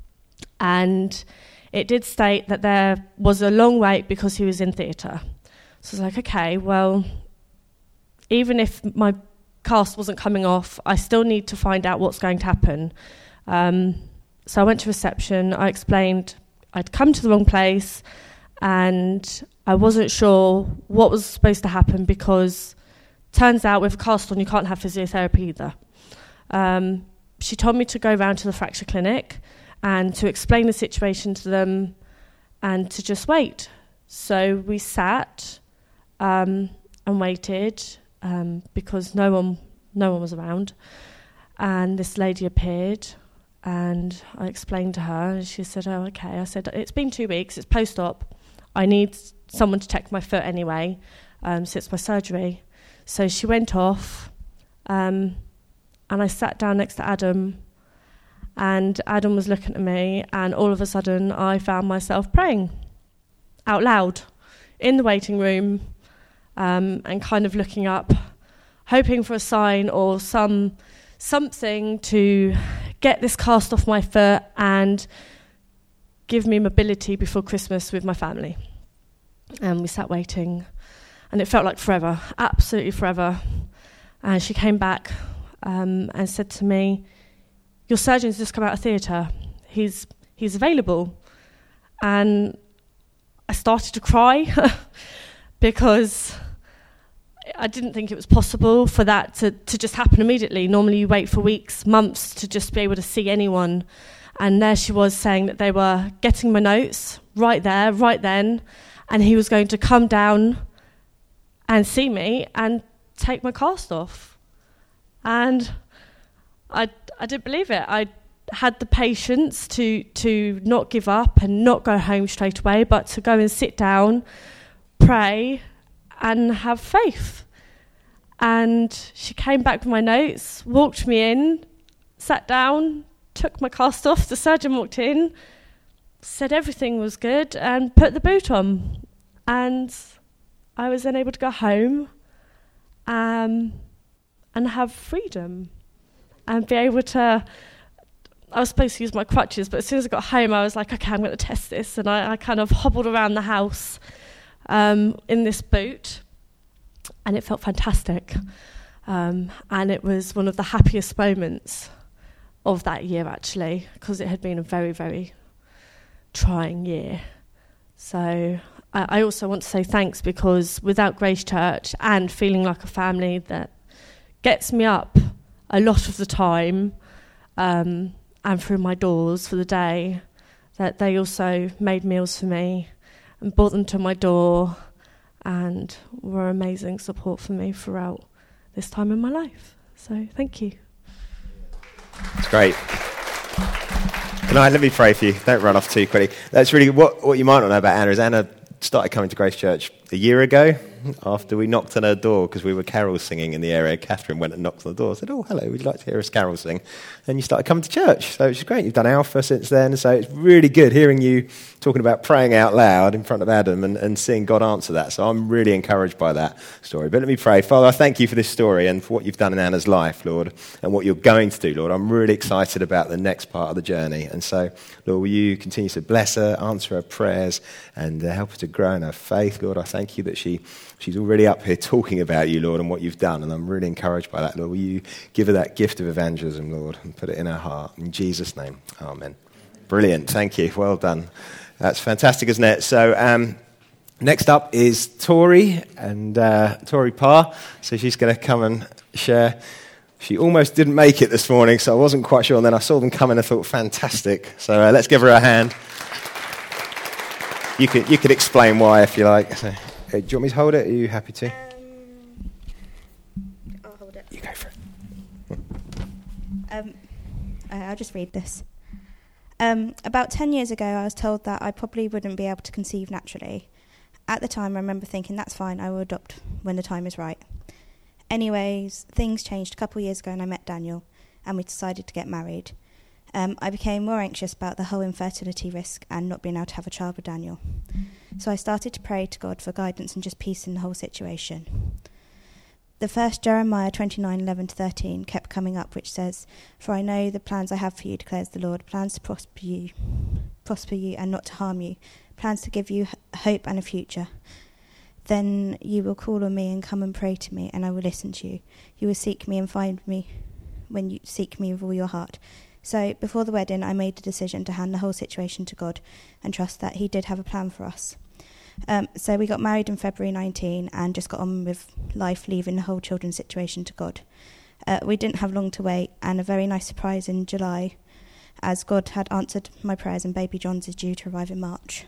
And it did state that there was a long wait because he was in theatre. So I was like, okay, well, even if my cast wasn't coming off, I still need to find out what's going to happen. Um, so I went to reception. I explained I'd come to the wrong place, and I wasn't sure what was supposed to happen, because turns out with a cast on you can't have physiotherapy either. Um, she told me to go round to the fracture clinic and to explain the situation to them and to just wait. So we sat um, and waited um, because no one no one was around. And this lady appeared, and I explained to her, and she said, oh, okay. I said, it's been two weeks, it's post-op. I need someone to check my foot anyway, um, since my surgery. So she went off, um, and I sat down next to Adam, and Adam was looking at me, and all of a sudden I found myself praying out loud in the waiting room, um, and kind of looking up, hoping for a sign or some something to get this cast off my foot and give me mobility before Christmas with my family. And we sat waiting, and it felt like forever, absolutely forever. And she came back um, and said to me, your surgeon's just come out of theatre. He's he's available. And I started to cry because I didn't think it was possible for that to, to just happen immediately. Normally you wait for weeks, months to just be able to see anyone. And there she was saying that they were getting my notes right there, right then, and he was going to come down and see me and take my cast off. And I I didn't believe it. I had the patience to to not give up and not go home straight away, but to go and sit down, pray, and have faith. And she came back with my notes, walked me in, sat down, took my cast off. The surgeon walked in, said everything was good, and put the boot on. And I was then able to go home um, and have freedom and be able to... I was supposed to use my crutches, but as soon as I got home, I was like, okay, I'm going to test this. And I, I kind of hobbled around the house um, in this boot, and it felt fantastic. Um, and it was one of the happiest moments of that year, actually, because it had been a very, very trying year. So I, I also want to say thanks, because without Grace Church and feeling like a family that gets me up a lot of the time, um, and through my doors for the day, that they also made meals for me and brought them to my door and were amazing support for me throughout this time in my life. So thank you. It's great. Can I, let me pray for you. Don't run off too quickly. That's really what, what you might not know about Anna is Anna started coming to Grace Church a year ago after we knocked on her door because we were carol singing in the area. Catherine went and knocked on the door and said, oh, hello, would you like to hear us carol sing? And you started coming to church. So it's great. You've done Alpha since then. So it's really good hearing you talking about praying out loud in front of Adam and, and seeing God answer that. So I'm really encouraged by that story. But let me pray. Father, I thank you for this story and for what you've done in Anna's life, Lord, and what you're going to do, Lord. I'm really excited about the next part of the journey. And so, Lord, will you continue to bless her, answer her prayers, and uh, help her to grow in her faith, Lord. I thank you that she she's already up here talking about you, Lord, and what you've done, and I'm really encouraged by that, Lord. Will you give her that gift of evangelism, Lord, and put it in her heart. In Jesus' name, amen. Brilliant. Thank you. Well done. That's fantastic, isn't it? So um, next up is Tori, and uh, Tori Parr. So she's going to come and share. She almost didn't make it this morning, so I wasn't quite sure, and then I saw them come in and thought, fantastic. So uh, let's give her a hand. You could you could explain why if you like. So, uh, do you want me to hold it? Are you happy to? Um, I'll hold it. You go for it. Um, uh, I'll just read this. Um, about ten years ago, I was told that I probably wouldn't be able to conceive naturally. At the time, I remember thinking, that's fine, I will adopt when the time is right. Anyways, things changed a couple of years ago and I met Daniel and we decided to get married. Um, I became more anxious about the whole infertility risk and not being able to have a child with Daniel. So I started to pray to God for guidance and just peace in the whole situation. The first Jeremiah twenty-nine, eleven to thirteen kept coming up, which says, "For I know the plans I have for you, declares the Lord, plans to prosper you, prosper you and not to harm you, plans to give you h- hope and a future. Then you will call on me and come and pray to me, and I will listen to you. You will seek me and find me when you seek me with all your heart." So before the wedding, I made the decision to hand the whole situation to God and trust that he did have a plan for us. Um, so we got married in February nineteen and just got on with life, leaving the whole children's situation to God. Uh, we didn't have long to wait, and a very nice surprise in July, as God had answered my prayers and baby John's is due to arrive in March.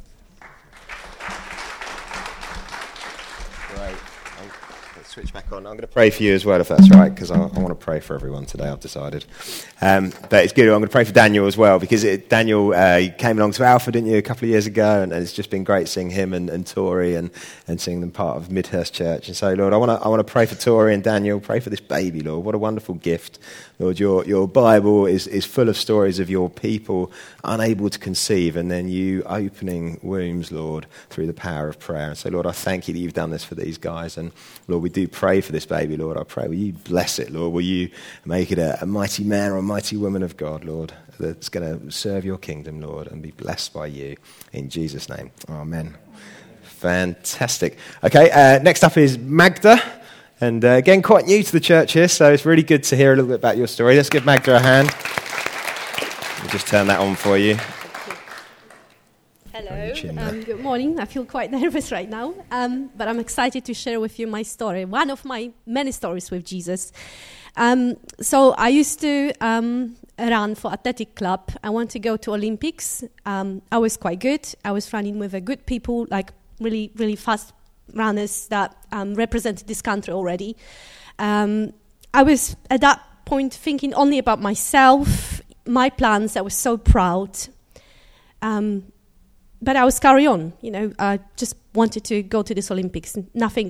Great. Let's switch back on. I'm going to pray for you as well, if that's right, because I, I want to pray for everyone today, I've decided. Um, but it's good. I'm going to pray for Daniel as well, because it, Daniel uh, you came along to Alpha, didn't you, a couple of years ago, and, and it's just been great seeing him and, and Tori and, and seeing them part of Midhurst Church. And so, Lord, I want to I want to pray for Tori and Daniel, pray for this baby, Lord. What a wonderful gift. Lord, your, your Bible is, is full of stories of your people unable to conceive, and then you opening wombs, Lord, through the power of prayer. And so, Lord, I thank you that you've done this for these guys. And, Lord, we do pray for this baby, Lord. I pray, will you bless it, Lord? Will you make it a, a mighty man or a mighty woman of God, Lord, that's going to serve your kingdom, Lord, and be blessed by you. In Jesus' name, amen. Fantastic. Okay, uh, next up is Magda. And uh, again, quite new to the church here, so it's really good to hear a little bit about your story. Let's give Magda a hand. We'll just turn that on for you. Hello, um, good morning. I feel quite nervous right now, um, but I'm excited to share with you my story, one of my many stories with Jesus. Um, so I used to um, run for athletic club. I want to go to Olympics. Um, I was quite good. I was running with a good people, like really, really fast runners that um, represented this country already. Um, I was at that point thinking only about myself, my plans. I was so proud. Um, but I was carry on, you know, I just wanted to go to this Olympics. Nothing,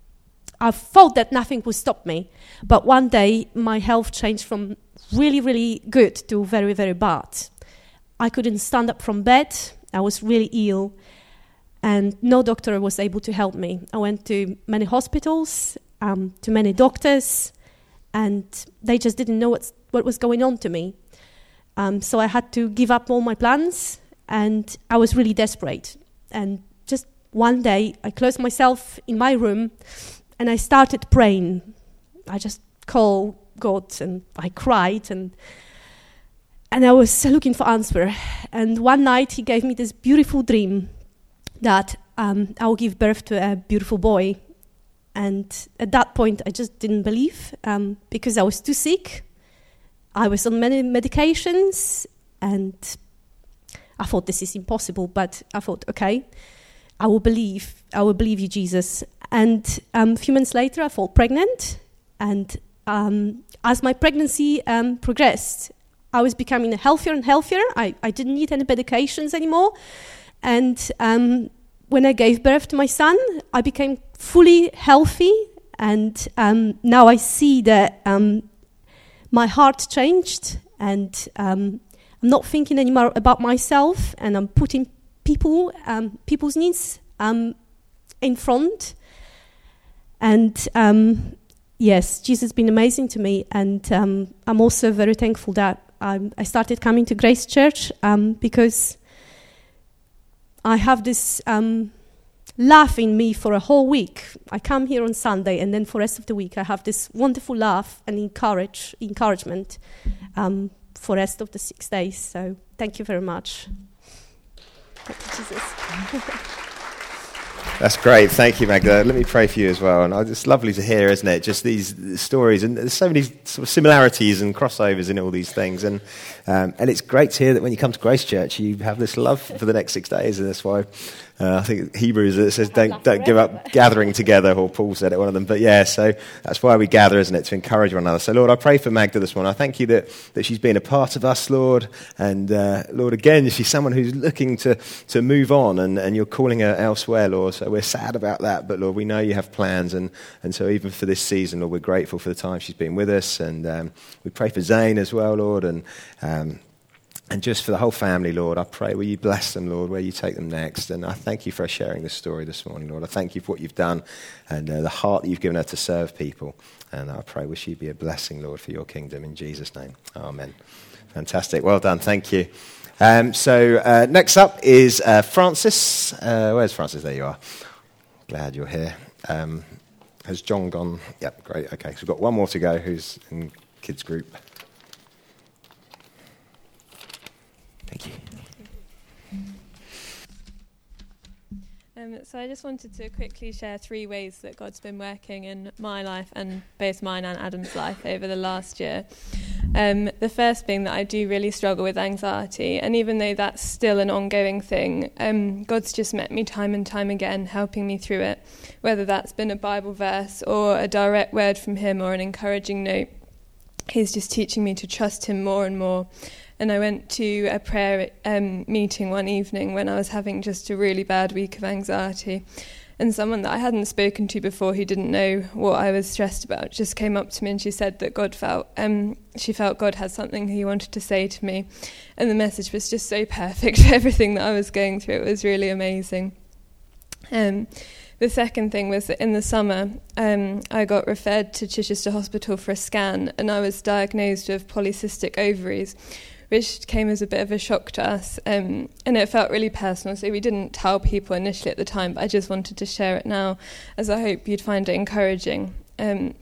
I thought that nothing would stop me. But one day my health changed from really, really good to very, very bad. I couldn't stand up from bed. I was really ill. And no doctor was able to help me. I went to many hospitals, um, to many doctors, and they just didn't know what's, what was going on to me. Um, so I had to give up all my plans, and I was really desperate. And just one day, I closed myself in my room, and I started praying. I just called God, and I cried, and and I was looking for answer. And one night, He gave me this beautiful dream that um, I will give birth to a beautiful boy. And at that point, I just didn't believe um, because I was too sick. I was on many medications, and I thought this is impossible. But I thought, okay, I will believe. I will believe you, Jesus. And um, a few months later, I fell pregnant. And um, as my pregnancy um, progressed, I was becoming healthier and healthier. I, I didn't need any medications anymore. And um, when I gave birth to my son, I became fully healthy. And um, now I see that um, my heart changed. And um, I'm not thinking anymore about myself. And I'm putting people, um, people's needs um, in front. And um, yes, Jesus has been amazing to me. And um, I'm also very thankful that um, I started coming to Grace Church um, because I have this um, laugh in me for a whole week. I come here on Sunday, and then for the rest of the week, I have this wonderful laugh and encourage, encouragement um, for the rest of the six days. So thank you very much. Thank you, Jesus. That's great. Thank you, Magda. Let me pray for you as well. And it's lovely to hear, isn't it? Just these stories, and there's so many sort of similarities and crossovers in all these things. And um, and it's great to hear that when you come to Grace Church, you have this love for the next six days, and that's why uh, I think Hebrews it says don't don't give up gathering together, or Paul said it, one of them. But yeah, so that's why we gather, isn't it? To encourage one another. So Lord, I pray for Magda this morning. I thank you that that she's been a part of us, Lord. And uh, Lord, again, she's someone who's looking to to move on, and, and you're calling her elsewhere, Lord. So we're sad about that, but Lord, we know you have plans, and, and so even for this season, Lord, we're grateful for the time she's been with us, and um, we pray for Zane as well, Lord, and um, and just for the whole family, Lord. I pray will you bless them, Lord, where you take them next, and I thank you for sharing this story this morning, Lord. I thank you for what you've done and uh, the heart that you've given her to serve people, and I pray will she be a blessing, Lord, for your kingdom, in Jesus' name. Amen. Fantastic. Well done. Thank you. Um, so uh, next up is uh, Francis. Uh, where's Francis? There you are. Glad you're here. Um, has John gone? Yep, great. Okay, so we've got one more to go who's in kids group. Thank you. Um, so I just wanted to quickly share three ways that God's been working in my life and both mine and Adam's life over the last year. Um, the first being that I do really struggle with anxiety, and even though that's still an ongoing thing, um, God's just met me time and time again, helping me through it, whether that's been a Bible verse or a direct word from him or an encouraging note. He's just teaching me to trust him more and more. And I went to a prayer um, meeting one evening when I was having just a really bad week of anxiety. And someone that I hadn't spoken to before, who didn't know what I was stressed about, just came up to me and she said that God felt, um, she felt God had something he wanted to say to me. And the message was just so perfect for everything that I was going through. It was really amazing. Um, the second thing was that in the summer, um, I got referred to Chichester Hospital for a scan, and I was diagnosed with polycystic ovaries, which came as a bit of a shock to us, um, and it felt really personal, so we didn't tell people initially at the time, but I just wanted to share it now, as I hope you'd find it encouraging. Um,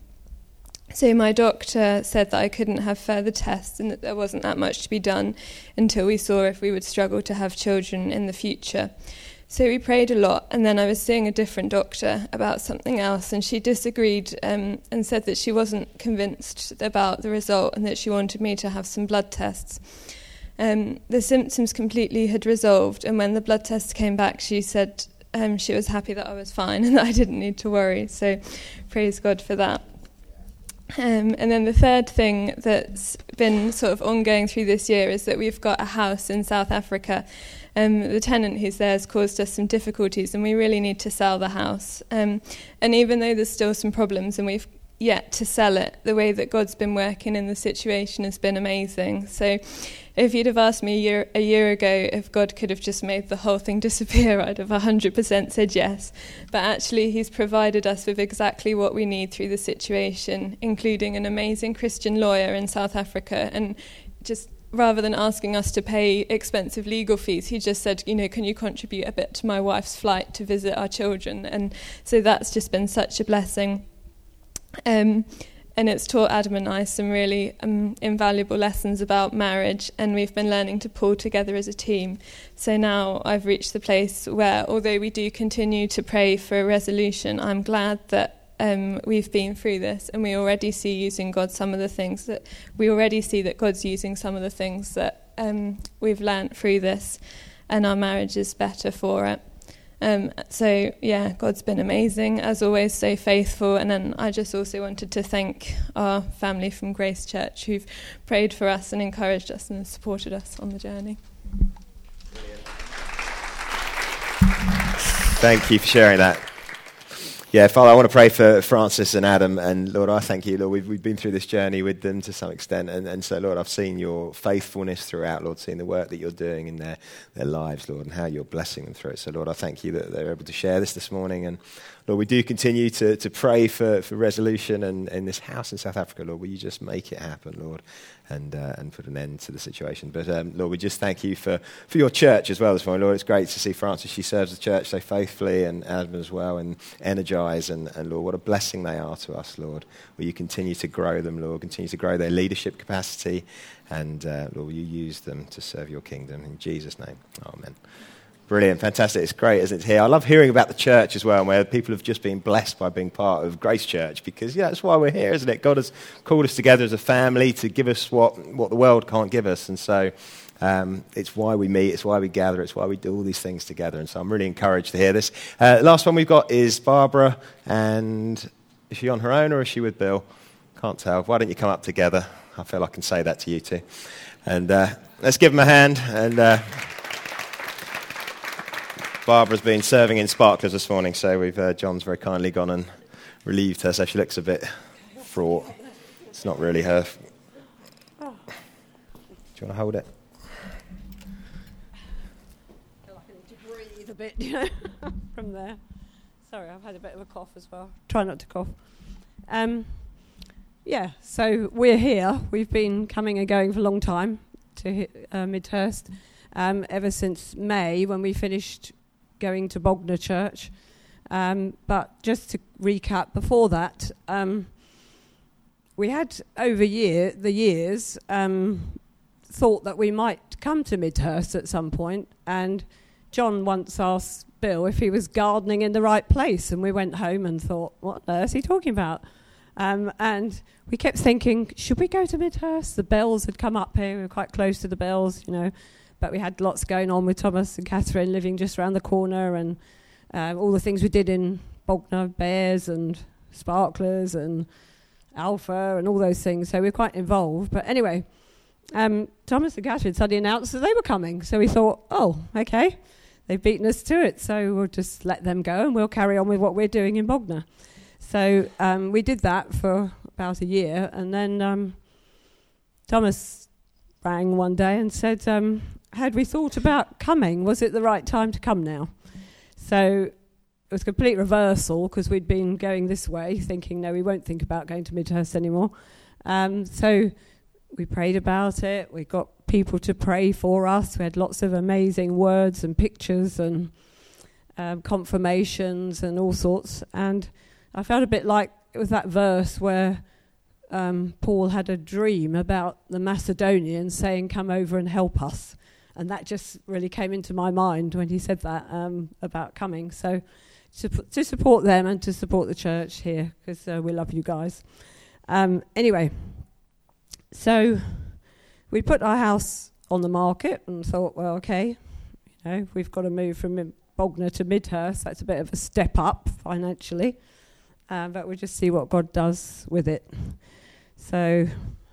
so my doctor said that I couldn't have further tests and that there wasn't that much to be done until we saw if we would struggle to have children in the future. So we prayed a lot, and then I was seeing a different doctor about something else, and she disagreed um, and said that she wasn't convinced about the result and that she wanted me to have some blood tests. Um, the symptoms completely had resolved, and when the blood tests came back, she said um, she was happy that I was fine and that I didn't need to worry. So praise God for that. Um, and then the third thing that's been sort of ongoing through this year is that we've got a house in South Africa. Um, the tenant who's there has caused us some difficulties, and we really need to sell the house. Um, and even though there's still some problems and we've yet to sell it, the way that God's been working in the situation has been amazing. So if you'd have asked me a year, a year ago if God could have just made the whole thing disappear, I'd have one hundred percent said yes. But actually he's provided us with exactly what we need through the situation, including an amazing Christian lawyer in South Africa, and just rather than asking us to pay expensive legal fees, he just said, you know, can you contribute a bit to my wife's flight to visit our children? And so that's just been such a blessing. Um, and it's taught Adam and I some really um, invaluable lessons about marriage, and we've been learning to pull together as a team. So now I've reached the place where, although we do continue to pray for a resolution, I'm glad that Um, we've been through this, and we already see using God some of the things that we already see that God's using some of the things that um, we've learnt through this, and our marriage is better for it. Um, so yeah, God's been amazing, as always, so faithful. And then I just also wanted to thank our family from Grace Church who've prayed for us and encouraged us and supported us on the journey. Thank you for sharing that. Yeah, Father, I want to pray for Francis and Adam, and Lord, I thank you, Lord, we've, we've been through this journey with them to some extent, and, and so, Lord, I've seen your faithfulness throughout, Lord, seen the work that you're doing in their, their lives, Lord, and how you're blessing them through it. So, Lord, I thank you that they're able to share this this morning, and Lord, we do continue to, to pray for, for resolution and in this house in South Africa, Lord, will you just make it happen, Lord, and uh, and put an end to the situation. But, um, Lord, we just thank you for, for your church as well this morning, Lord. It's great to see Francis. She serves the church so faithfully, and Adam as well, and energize, and, and Lord, what a blessing they are to us, Lord. Will you continue to grow them, Lord, continue to grow their leadership capacity, and, uh, Lord, will you use them to serve your kingdom. In Jesus' name, amen. Brilliant, fantastic. It's great, isn't it, here? I love hearing about the church as well, where people have just been blessed by being part of Grace Church, because, yeah, that's why we're here, isn't it? God has called us together as a family to give us what, what the world can't give us, and so um, it's why we meet, it's why we gather, it's why we do all these things together, and so I'm really encouraged to hear this. Uh, last one we've got is Barbara, and is she on her own or is she with Bill? Can't tell. Why don't you come up together? I feel I can say that to you too. And uh, let's give them a hand, and... Uh, Barbara's been serving in Sparklers this morning, so we've uh, John's very kindly gone and relieved her, so she looks a bit fraught. It's not really her. Do you want to hold it? I feel like I need to breathe a bit, you know, from there. Sorry, I've had a bit of a cough as well. Try not to cough. Um, yeah, so we're here. We've been coming and going for a long time to uh, Midhurst, um, ever since May when we finished going to Bognor Church. Um, but just to recap, before that, um, we had over year the years um, thought that we might come to Midhurst at some point, and John once asked Bill if he was gardening in the right place, and we went home and thought, what on earth is he talking about? Um, and we kept thinking, should we go to Midhurst? The Bells had come up here, we were quite close to the Bells, you know, but we had lots going on with Thomas and Catherine living just around the corner, and uh, all the things we did in Bognor, Bears and Sparklers and Alpha and all those things, so we were quite involved. But anyway, um, Thomas and Catherine suddenly announced that they were coming, so we thought, oh, okay, they've beaten us to it, so we'll just let them go and we'll carry on with what we're doing in Bognor. So um, we did that for about a year, and then um, Thomas rang one day and said, um, had we thought about coming? Was it the right time to come now? So it was a complete reversal, because we'd been going this way, thinking, no, we won't think about going to Midhurst anymore. Um, so we prayed about it. We got people to pray for us. We had lots of amazing words and pictures and um, confirmations and all sorts. And I felt a bit like it was that verse where um, Paul had a dream about the Macedonians saying, come over and help us. And that just really came into my mind when he said that um, about coming. So to, to support them and to support the church here, because uh, we love you guys. Um, anyway, so we put our house on the market and thought, well, okay, you know, we've got to move from Bognor to Midhurst. That's a bit of a step up financially. Uh, but we'll just see what God does with it. So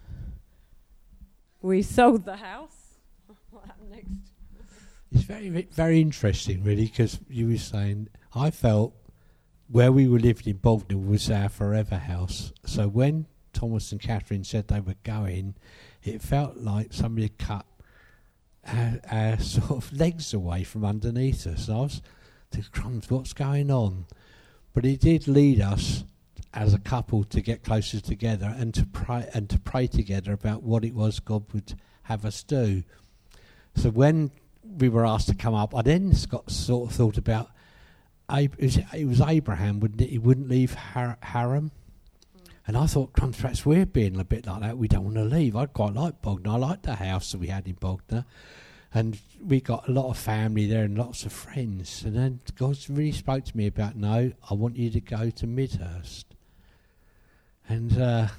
we sold the house. What happened next? It's very, very interesting, really, because you were saying, I felt where we were living in Bognor was our forever house. So when Thomas and Catherine said they were going, it felt like somebody had cut our, our sort of legs away from underneath us. And I was thinking, crumbs, what's going on? But it did lead us as a couple to get closer together and to pray and to pray together about what it was God would have us do. So when we were asked to come up, I then got sort of thought about Ab- it was Abraham, wouldn't it? He wouldn't leave Har- Haran. Mm. And I thought, perhaps we're being a bit like that. We don't want to leave. I quite like Bognor. I liked the house that we had in Bognor. And we got a lot of family there and lots of friends. And then God really spoke to me about, no, I want you to go to Midhurst. And uh,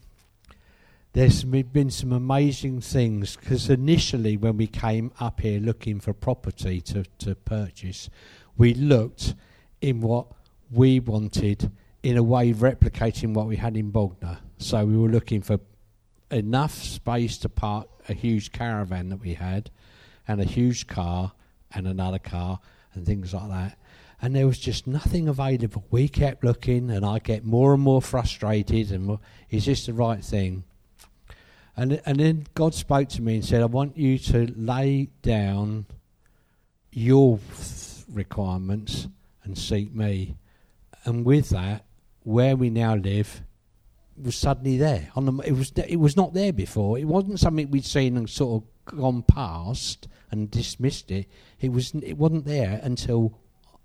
there's been some amazing things, because initially when we came up here looking for property to, to purchase, we looked in what we wanted, in a way replicating what we had in Bognor. So we were looking for enough space to park a huge caravan that we had, and a huge car, and another car, and things like that. And there was just nothing available. We kept looking, and I get more and more frustrated, and more, is this the right thing? And, and then God spoke to me and said, I want you to lay down your requirements and seek me. And with that, where we now live was suddenly there. On the, it was it was not there before. It wasn't something we'd seen and sort of gone past and dismissed it. It was it wasn't there until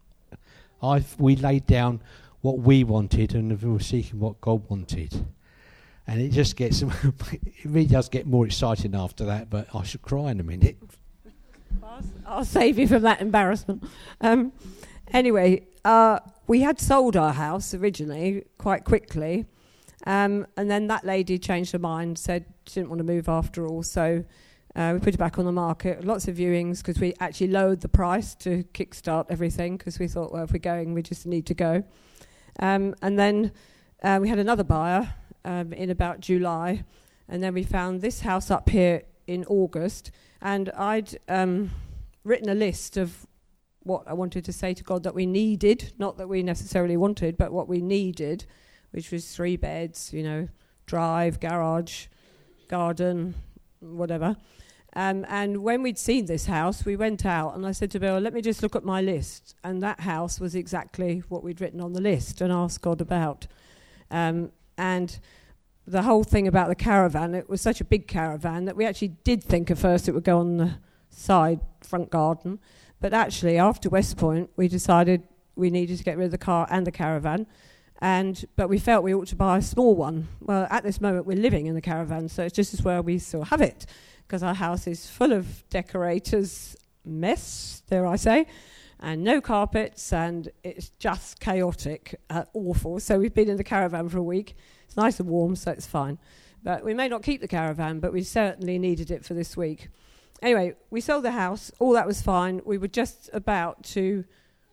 I we laid down what we wanted, and we were seeking what God wanted. And it just gets it really does get more exciting after that. But I should cry in a minute. I'll, I'll save you from that embarrassment. Um, anyway, uh, we had sold our house originally quite quickly, um, and then that lady changed her mind, said she didn't want to move after all, so uh, we put it back on the market. Lots of viewings, because we actually lowered the price to kickstart everything, because we thought, well, if we're going, we just need to go. Um, and then uh, we had another buyer um, in about July, and then we found this house up here in August. And I'd um, written a list of what I wanted to say to God that we needed, not that we necessarily wanted, but what we needed, which was three beds, you know, drive, garage, garden, whatever. Um, and when we'd seen this house, we went out and I said to Bill, let me just look at my list. And that house was exactly what we'd written on the list and asked God about. Um, and the whole thing about the caravan, it was such a big caravan that we actually did think at first it would go on the side front garden. But actually, after West Point, we decided we needed to get rid of the car and the caravan. And but we felt we ought to buy a small one. Well, at this moment, we're living in the caravan, so it's just as well we still have it, because our house is full of decorators' mess, dare I say, and no carpets, and it's just chaotic, uh, awful. So we've been in the caravan for a week. It's nice and warm, so it's fine. But we may not keep the caravan, but we certainly needed it for this week. Anyway, we sold the house. All that was fine. We were just about to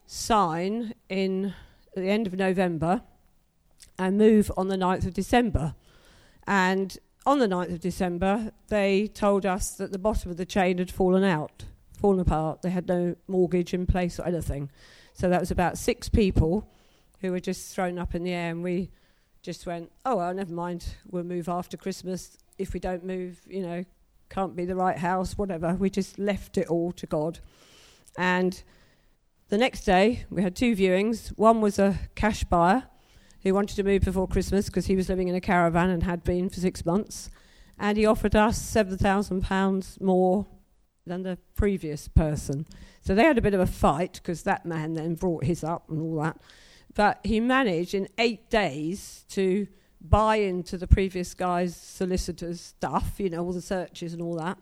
sign in at the end of November and move on the ninth of December. And on the ninth of December, they told us that the bottom of the chain had fallen out, fallen apart. They had no mortgage in place or anything. So that was about six people who were just thrown up in the air, and we just went, oh, well, never mind, we'll move after Christmas. If we don't move, you know, can't be the right house, whatever. We just left it all to God. And the next day, we had two viewings. One was a cash buyer who wanted to move before Christmas because he was living in a caravan and had been for six months. And he offered us seven thousand pounds more than the previous person. So they had a bit of a fight because that man then brought his up and all that. But he managed in eight days to buy into the previous guy's solicitor's stuff, you know, all the searches and all that.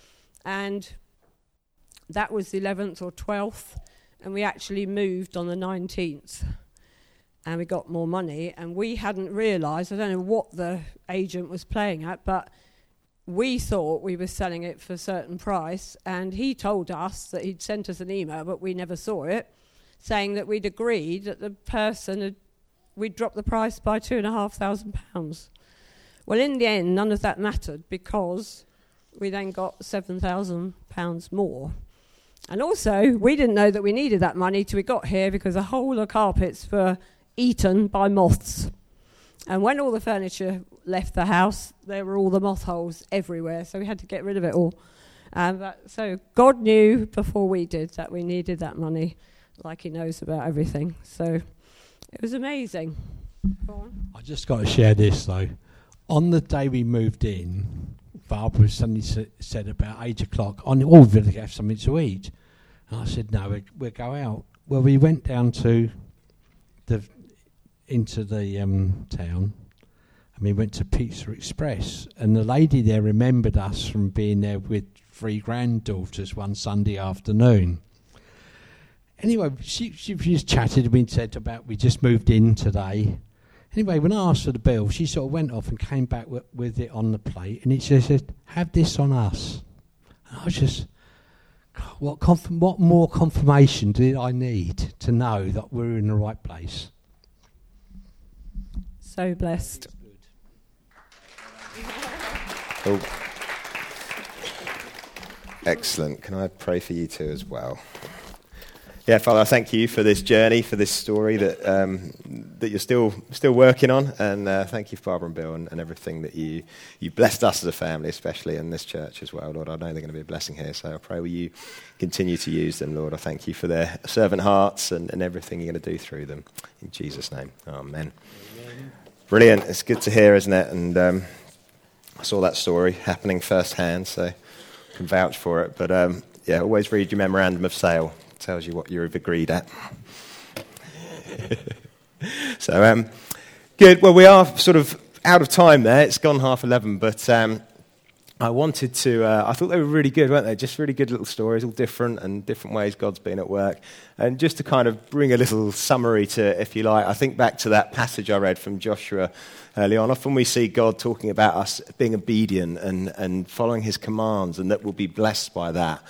And that was the eleventh or twelfth, and we actually moved on the nineteenth. And we got more money, and we hadn't realised, I don't know what the agent was playing at, but we thought we were selling it for a certain price, and he told us that he'd sent us an email, but we never saw it, saying that we'd agreed that the person had, we'd dropped the price by two and a half thousand pounds. Well, in the end, none of that mattered, because we then got seven thousand pounds more. And also, we didn't know that we needed that money till we got here, because the whole of carpets were eaten by moths. And when all the furniture left the house, there were all the moth holes everywhere, so we had to get rid of it all. Um, but, so God knew before we did that we needed that money, like he knows about everything. So it was amazing. Go on. I just got to share this though. On the day we moved in, Barbara suddenly sa- said about eight o'clock, on, oh, we're going to have something to eat. And I said, no, we, we'll go out. Well, we went down to the into the um, town, and we went to Pizza Express, and the lady there remembered us from being there with three granddaughters one Sunday afternoon. Anyway, she, she just chatted and we said about we just moved in today. Anyway, when I asked for the bill, she sort of went off and came back w- with it on the plate, and it just said, have this on us. And I was just, what, conf- what more confirmation did I need to know that we're in the right place? So blessed. Oh. Excellent. Can I pray for you too as well? Yeah, Father, I thank you for this journey, for this story that um, that you're still still working on, and uh, thank you for Barbara and Bill and, and everything that you you blessed us as a family, especially in this church as well, Lord. I know they're going to be a blessing here, so I pray will you continue to use them, Lord. I thank you for their servant hearts and, and everything you're going to do through them. In Jesus' name, amen. Amen. Brilliant. It's good to hear, isn't it? And um, I saw that story happening firsthand, so I can vouch for it. But um, yeah, always read your memorandum of sale. It tells you what you've agreed at. so um, good. Well, we are sort of out of time there. It's gone half eleven, but um, I wanted to, uh, I thought they were really good, weren't they? Just really good little stories, all different and different ways God's been at work. And just to kind of bring a little summary to, if you like, I think back to that passage I read from Joshua early on. Often we see God talking about us being obedient and, and following his commands, and that we'll be blessed by that.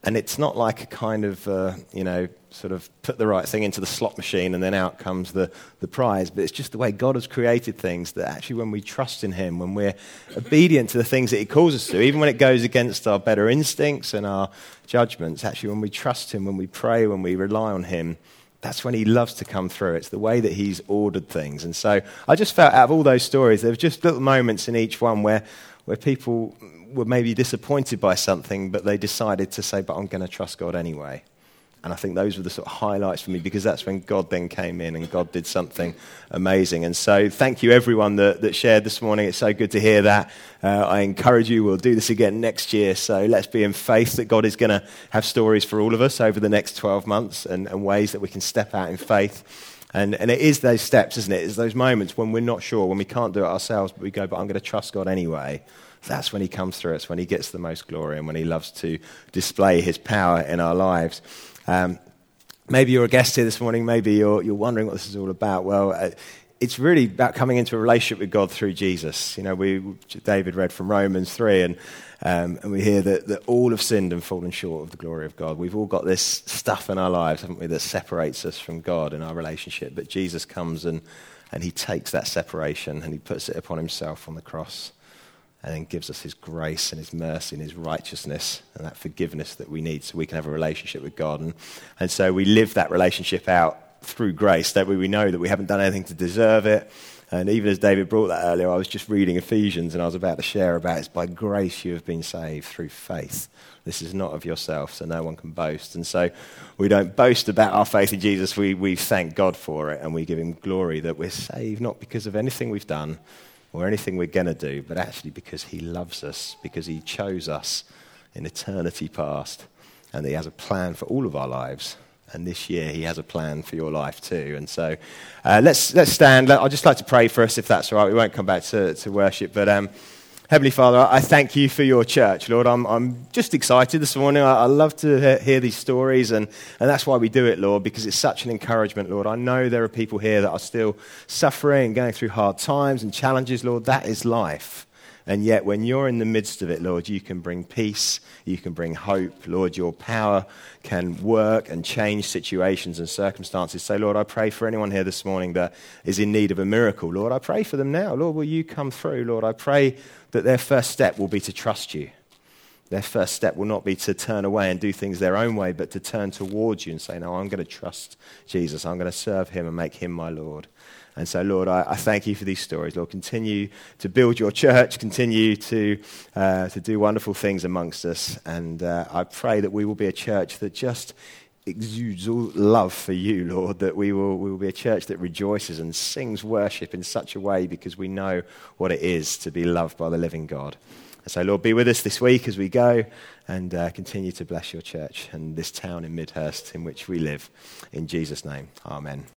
And it's not like a kind of, uh, you know, sort of put the right thing into the slot machine and then out comes the, the prize. But it's just the way God has created things that actually when we trust in him, when we're obedient to the things that he calls us to, even when it goes against our better instincts and our judgments, actually when we trust him, when we pray, when we rely on him, that's when he loves to come through. It's the way that he's ordered things. And so I just felt out of all those stories, there were just little moments in each one where, where people were maybe disappointed by something, but they decided to say, but I'm going to trust God anyway. And I think those were the sort of highlights for me, because that's when God then came in and God did something amazing. And so thank you everyone that, that shared this morning. It's so good to hear that. Uh, I encourage you, we'll do this again next year. So let's be in faith that God is going to have stories for all of us over the next twelve months and, and ways that we can step out in faith. And, and it is those steps, isn't it? It's those moments when we're not sure, when we can't do it ourselves, but we go, but I'm going to trust God anyway. That's when he comes through us, when he gets the most glory and when he loves to display his power in our lives. Um, maybe you're a guest here this morning. Maybe you're, you're wondering what this is all about. Well, uh, it's really about coming into a relationship with God through Jesus. You know, we David read from Romans three, and um, and we hear that, that all have sinned and fallen short of the glory of God. We've all got this stuff in our lives, haven't we, that separates us from God in our relationship. But Jesus comes and, and he takes that separation and he puts it upon himself on the cross, and then gives us his grace and his mercy and his righteousness and that forgiveness that we need so we can have a relationship with God. And, and so we live that relationship out through grace, that we, we know that we haven't done anything to deserve it. And even as David brought that earlier, I was just reading Ephesians and I was about to share about it's by grace you have been saved through faith. This is not of yourself, so no one can boast. And so we don't boast about our faith in Jesus. We, we thank God for it and we give him glory that we're saved not because of anything we've done or anything we're going to do, but actually because he loves us, because he chose us in eternity past, and he has a plan for all of our lives. And this year he has a plan for your life too. And so uh, let's let's stand. I'd just like to pray for us, if that's all right. We won't come back to, to worship, but um, Heavenly Father, I thank you for your church, Lord. I'm I'm just excited this morning. I, I love to hear these stories, and, and that's why we do it, Lord, because it's such an encouragement, Lord. I know there are people here that are still suffering, going through hard times and challenges, Lord. That is life. And yet when you're in the midst of it, Lord, you can bring peace, you can bring hope. Lord, your power can work and change situations and circumstances. So, Lord, I pray for anyone here this morning that is in need of a miracle. Lord, I pray for them now. Lord, will you come through? Lord, I pray that their first step will be to trust you. Their first step will not be to turn away and do things their own way, but to turn towards you and say, no, I'm going to trust Jesus. I'm going to serve him and make him my Lord. And so, Lord, I, I thank you for these stories. Lord, continue to build your church, continue to uh, to do wonderful things amongst us. And uh, I pray that we will be a church that just exudes all love for you, Lord, that we will, we will be a church that rejoices and sings worship in such a way because we know what it is to be loved by the living God. And so, Lord, be with us this week as we go, and uh, continue to bless your church and this town in Midhurst in which we live. In Jesus' name, amen.